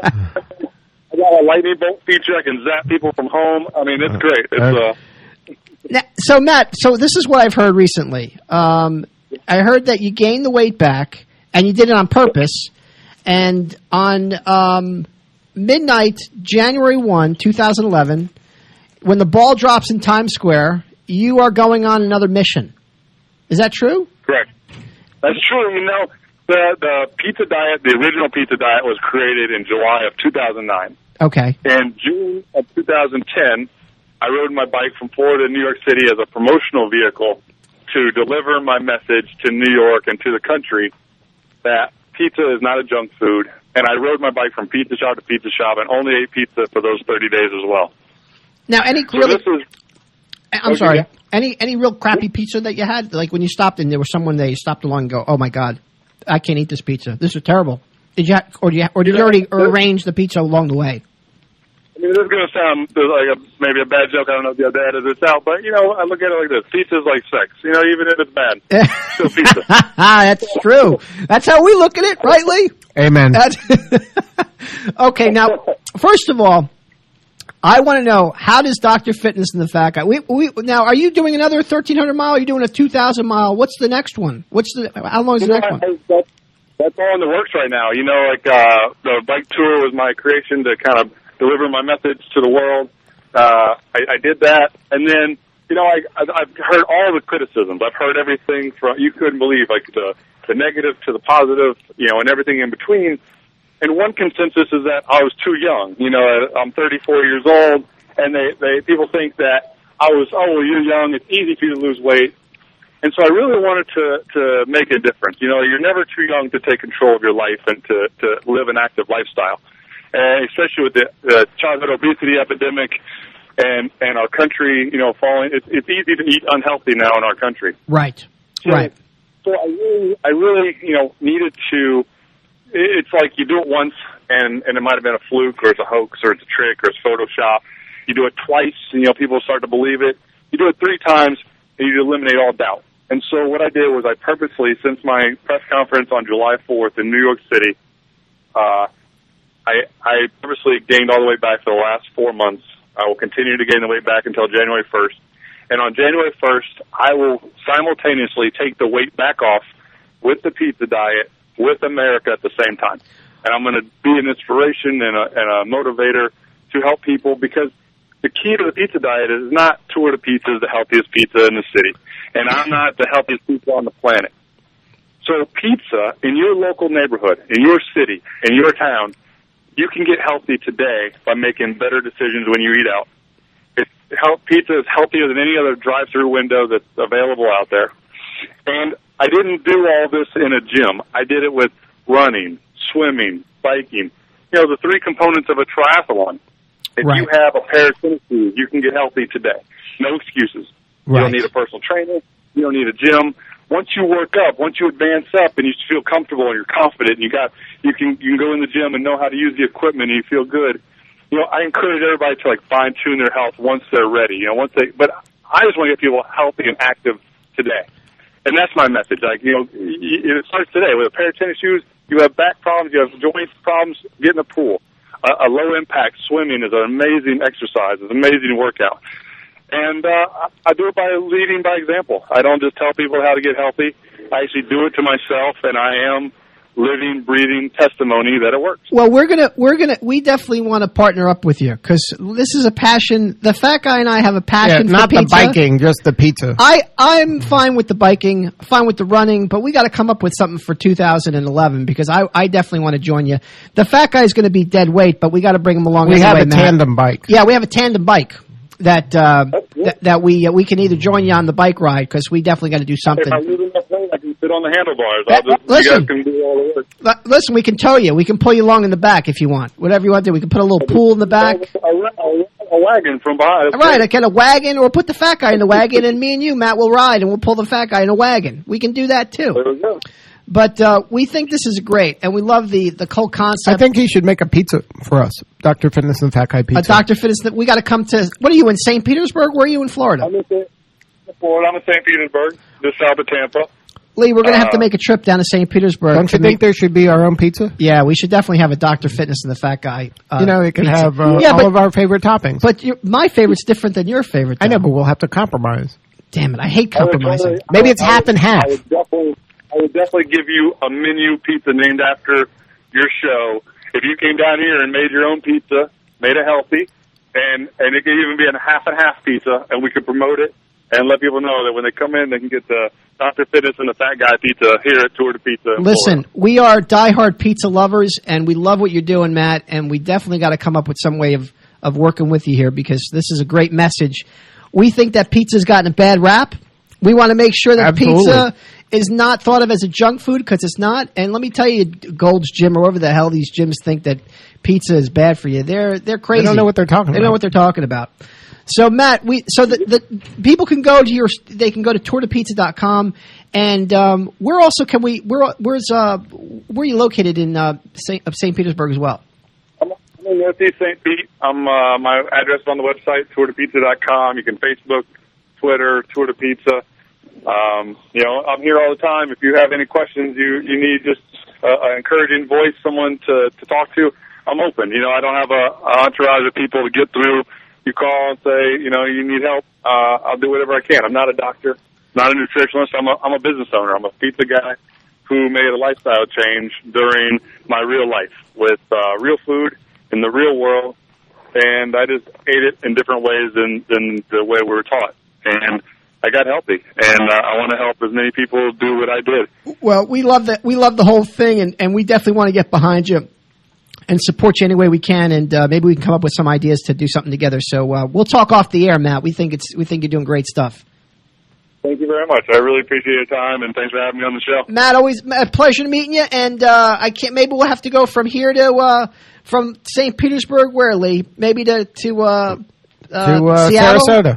[SPEAKER 10] got a lightning bolt feature. I can zap people from home. I mean, it's great. It's
[SPEAKER 9] Now, so, Matt, this is what I've heard recently. I heard that you gained the weight back, and you did it on purpose. And on midnight, January 1, 2011, when the ball drops in Times Square, you are going on another mission. Is that true?
[SPEAKER 10] Correct. That's true. You know, the pizza diet, the original pizza diet, was created in July of 2009.
[SPEAKER 9] Okay.
[SPEAKER 10] In June of 2010, I rode my bike from Florida to New York City as a promotional vehicle to deliver my message to New York and to the country that pizza is not a junk food. And I rode my bike from pizza shop to pizza shop and only ate pizza for those 30 days as well.
[SPEAKER 9] Now, I'm sorry.
[SPEAKER 10] Yeah.
[SPEAKER 9] Any real crappy pizza that you had? Like when you stopped and there was someone there, you stopped along and go, "Oh my God, I can't eat this pizza. This is terrible." Did you already arrange the pizza along the way?
[SPEAKER 10] I mean, this is going to sound like maybe a bad joke. I don't know if you'll edit this out, but, you know, I look at it like this. Pizza is like sex. You know, even if it's bad, it's still pizza.
[SPEAKER 9] That's true. That's how we look at it, right, Lee?
[SPEAKER 6] Amen.
[SPEAKER 9] Okay, now, first of all, I want to know, how does Dr. Fitness and the Fat Guy... now, are you doing another 1,300 mile? Are you doing a 2,000 mile? What's the next one? How long is the next one?
[SPEAKER 10] That's all in the works right now. You know, like the bike tour was my creation to kind of deliver my message to the world. I did that, and then, you know, I've heard all the criticisms. I've heard everything from, you couldn't believe, like the negative to the positive, you know, and everything in between. And one consensus is that I was too young. You know, I'm 34 years old, and people think that well, you're young, it's easy for you to lose weight. And so I really wanted to make a difference. You know, you're never too young to take control of your life and to live an active lifestyle. And especially with the childhood obesity epidemic and our country, you know, falling, it's easy to eat unhealthy now in our country.
[SPEAKER 9] Right. Right.
[SPEAKER 10] So I really, you know, needed to. It's like you do it once, and it might have been a fluke, or it's a hoax, or it's a trick, or it's Photoshop. You do it twice, and, you know, people start to believe it. You do it 3 times, and you eliminate all doubt. And so what I did was I purposely, since my press conference on July 4th in New York City, I purposely gained all the way back for the last 4 months. I will continue to gain the weight back until January 1st. And on January 1st, I will simultaneously take the weight back off with the pizza diet, with America at the same time. And I'm going to be an inspiration and a motivator to help people, because the key to the pizza diet is not Tour de Pizza is the healthiest pizza in the city, and I'm not the healthiest pizza on the planet. So pizza in your local neighborhood, in your city, in your town, you can get healthy today by making better decisions when you eat out. Pizza is healthier than any other drive-through window that's available out there. And I didn't do all this in a gym. I did it with running, swimming, biking. You know, the three components of a triathlon. If you have a pair of tennis shoes, you can get healthy today. No excuses. You don't need a personal trainer. You don't need a gym. Once you work up, once you advance up and you feel comfortable and you're confident and you can go in the gym and know how to use the equipment and you feel good. You know, I encourage everybody to fine tune their health once they're ready. You know, but I just want to get people healthy and active today. And that's my message. It starts today with a pair of tennis shoes. You have back problems, you have joint problems, get in the pool. A low impact swimming is an amazing exercise. It's an amazing workout. And I do it by leading by example. I don't just tell people how to get healthy. I actually do it to myself, and I am living, breathing testimony that it works.
[SPEAKER 9] Well, we definitely want to partner up with you because this is a passion. The fat guy and I have a passion for
[SPEAKER 6] not
[SPEAKER 9] pizza.
[SPEAKER 6] the biking, just the pizza.
[SPEAKER 9] I'm fine with the biking, fine with the running, but we got to come up with something for 2011 because I definitely want to join you. The fat guy is going to be dead weight, but we got to bring him along.
[SPEAKER 6] We
[SPEAKER 9] anyway,
[SPEAKER 6] have a
[SPEAKER 9] Matt.
[SPEAKER 6] tandem bike.
[SPEAKER 9] Yeah, we have a tandem bike that we can either join you on the bike ride because we definitely got to do something.
[SPEAKER 10] If I lose enough weight, I can sit on the handlebars. You guys can do all the work.
[SPEAKER 9] Listen, we can tow you. We can pull you along in the back if you want. Whatever you want to do. We can put a little pool in the back.
[SPEAKER 10] A wagon from behind.
[SPEAKER 9] Right, I get a wagon, or put the fat guy in the wagon, and me and you, Matt, will ride, and we'll pull the fat guy in a wagon. We can do that too.
[SPEAKER 10] There we go.
[SPEAKER 9] But we think this is great, and we love the whole concept.
[SPEAKER 6] I think he should make a pizza for us, Dr. Fitness and Fat Guy Pizza.
[SPEAKER 9] Dr. Fitness, we got to come to. What are you in St. Petersburg? Where are you in Florida?
[SPEAKER 10] I'm in St. Petersburg, just south of Tampa.
[SPEAKER 9] Lee, we're going to have to make a trip down to St. Petersburg.
[SPEAKER 6] Don't you think there should be our own pizza?
[SPEAKER 9] Yeah, we should definitely have a Dr. Fitness and the Fat Guy.
[SPEAKER 6] It can have all of our favorite toppings.
[SPEAKER 9] But my favorite's different than your favorite. Though.
[SPEAKER 6] I know, but we'll have to compromise.
[SPEAKER 9] Damn it, I hate compromising.
[SPEAKER 6] Maybe it's half and half.
[SPEAKER 10] I would definitely give you a menu pizza named after your show. If you came down here and made your own pizza, made it healthy, and it could even be a half and half pizza, and we could promote it and let people know that when they come in, they can get the Dr. Fitness and the Fat Guy Pizza here at Tour de Pizza.
[SPEAKER 9] Listen, we are diehard pizza lovers, and we love what you're doing, Matt, and we definitely got to come up with some way of working with you here because this is a great message. We think that pizza's gotten a bad rap. We want to make sure that pizza is not thought of as a junk food because it's not. And let me tell you, Gold's Gym or whatever the hell these gyms think that pizza is bad for you. They're crazy.
[SPEAKER 6] They don't know what they're talking about.
[SPEAKER 9] They know what they're talking about. So Matt, the people can go to they can go to tourdepizza.com and where are you located in St. Petersburg as well?
[SPEAKER 10] I'm in Northeast St. Pete. My address is on the website, tourdepizza.com. You can Facebook, Twitter, Tour de Pizza. I'm here all the time. If you have any questions, you need just an encouraging voice, someone to talk to, I'm open. I don't have an entourage of people to get through. You call and say, you need help. I'll do whatever I can. I'm not a doctor, not a nutritionist. I'm a business owner. I'm a pizza guy who made a lifestyle change during my real life with real food in the real world, and I just ate it in different ways than the way we were taught. And I got healthy, and I want to help as many people do what I did.
[SPEAKER 9] Well, we love that. We love the whole thing, and we definitely want to get behind you and support you any way we can, and maybe we can come up with some ideas to do something together. So we'll talk off the air, Matt. We think you're doing great stuff.
[SPEAKER 10] Thank you very much. I really appreciate your time, and thanks for having me on the show.
[SPEAKER 9] Matt, always a pleasure meeting you. And maybe we'll have to go from here to from St. Petersburg, where, Lee? Maybe to Seattle?
[SPEAKER 6] Sarasota.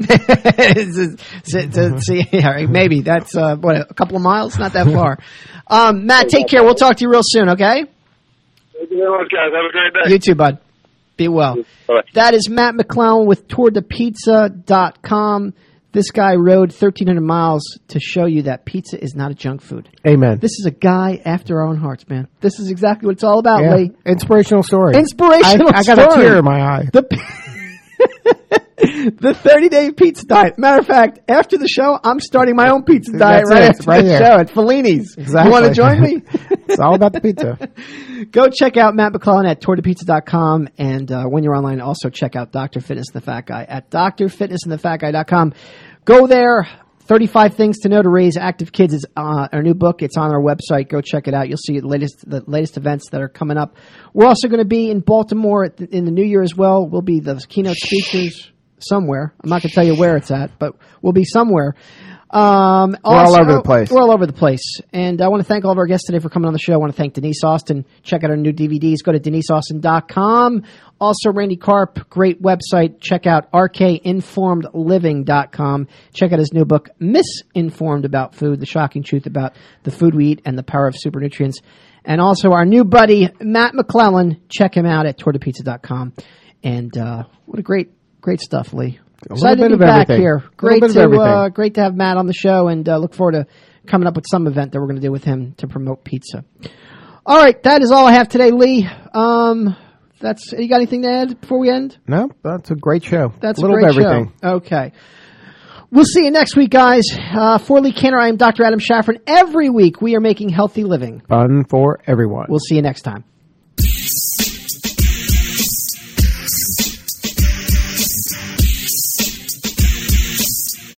[SPEAKER 9] Maybe that's a couple of miles, not that far. Matt, take care. We'll talk to you real soon. Okay.
[SPEAKER 10] Thank you very much, guys. Have a great day.
[SPEAKER 9] You too, bud. Be well.
[SPEAKER 10] Bye.
[SPEAKER 9] That is Matt McClellan with TourDePizza.com. This guy rode 1,300 miles to show you that pizza is not a junk food.
[SPEAKER 6] Amen.
[SPEAKER 9] This is a guy after our own hearts, man. This is exactly what it's all about, Lee.
[SPEAKER 6] Inspirational story.
[SPEAKER 9] Inspirational
[SPEAKER 6] I got a tear in my eye.
[SPEAKER 7] The 30-day pizza diet. Matter of fact, after the show, I'm starting my own pizza diet after the show at Fellini's.
[SPEAKER 6] Exactly.
[SPEAKER 7] You want to join me?
[SPEAKER 6] It's all about the pizza.
[SPEAKER 7] Go check out Matt McClellan at tourtopizza.com. And when you're online, also check out Dr. Fitness and the Fat Guy at drfitnessandthefatguy.com. Go there. 35 Things to Know to Raise Active Kids is our new book. It's on our website. Go check it out. You'll see the latest events that are coming up. We're also going to be in Baltimore in the new year as well. We'll be the keynote speakers somewhere. I'm not going to tell you where it's at, but we'll be somewhere.
[SPEAKER 6] We're all over the place.
[SPEAKER 7] We're all over the place. And I want to thank all of our guests today for coming on the show. I want to thank Denise Austin. Check out our new DVDs. Go to DeniseAustin.com. Also, Randy Karp, great website. Check out RKInformedLiving.com. Check out his new book, Misinformed About Food, The Shocking Truth About the Food We Eat and the Power of Supernutrients. And also our new buddy, Matt McClellan. Check him out at Tortopizza.com. And what a great stuff, Lee. Excited to be back here. Great to have Matt on the show, and look forward to coming up with some event that we're going to do with him to promote pizza. All right, that is all I have today, Lee. You got anything to add before we end?
[SPEAKER 6] No, that's a great show.
[SPEAKER 7] That's a great show. Okay. We'll see you next week, guys. For Lee Cantor, I am Dr. Adam Shaffron. Every week we are making healthy living
[SPEAKER 6] fun for everyone.
[SPEAKER 7] We'll see you next time.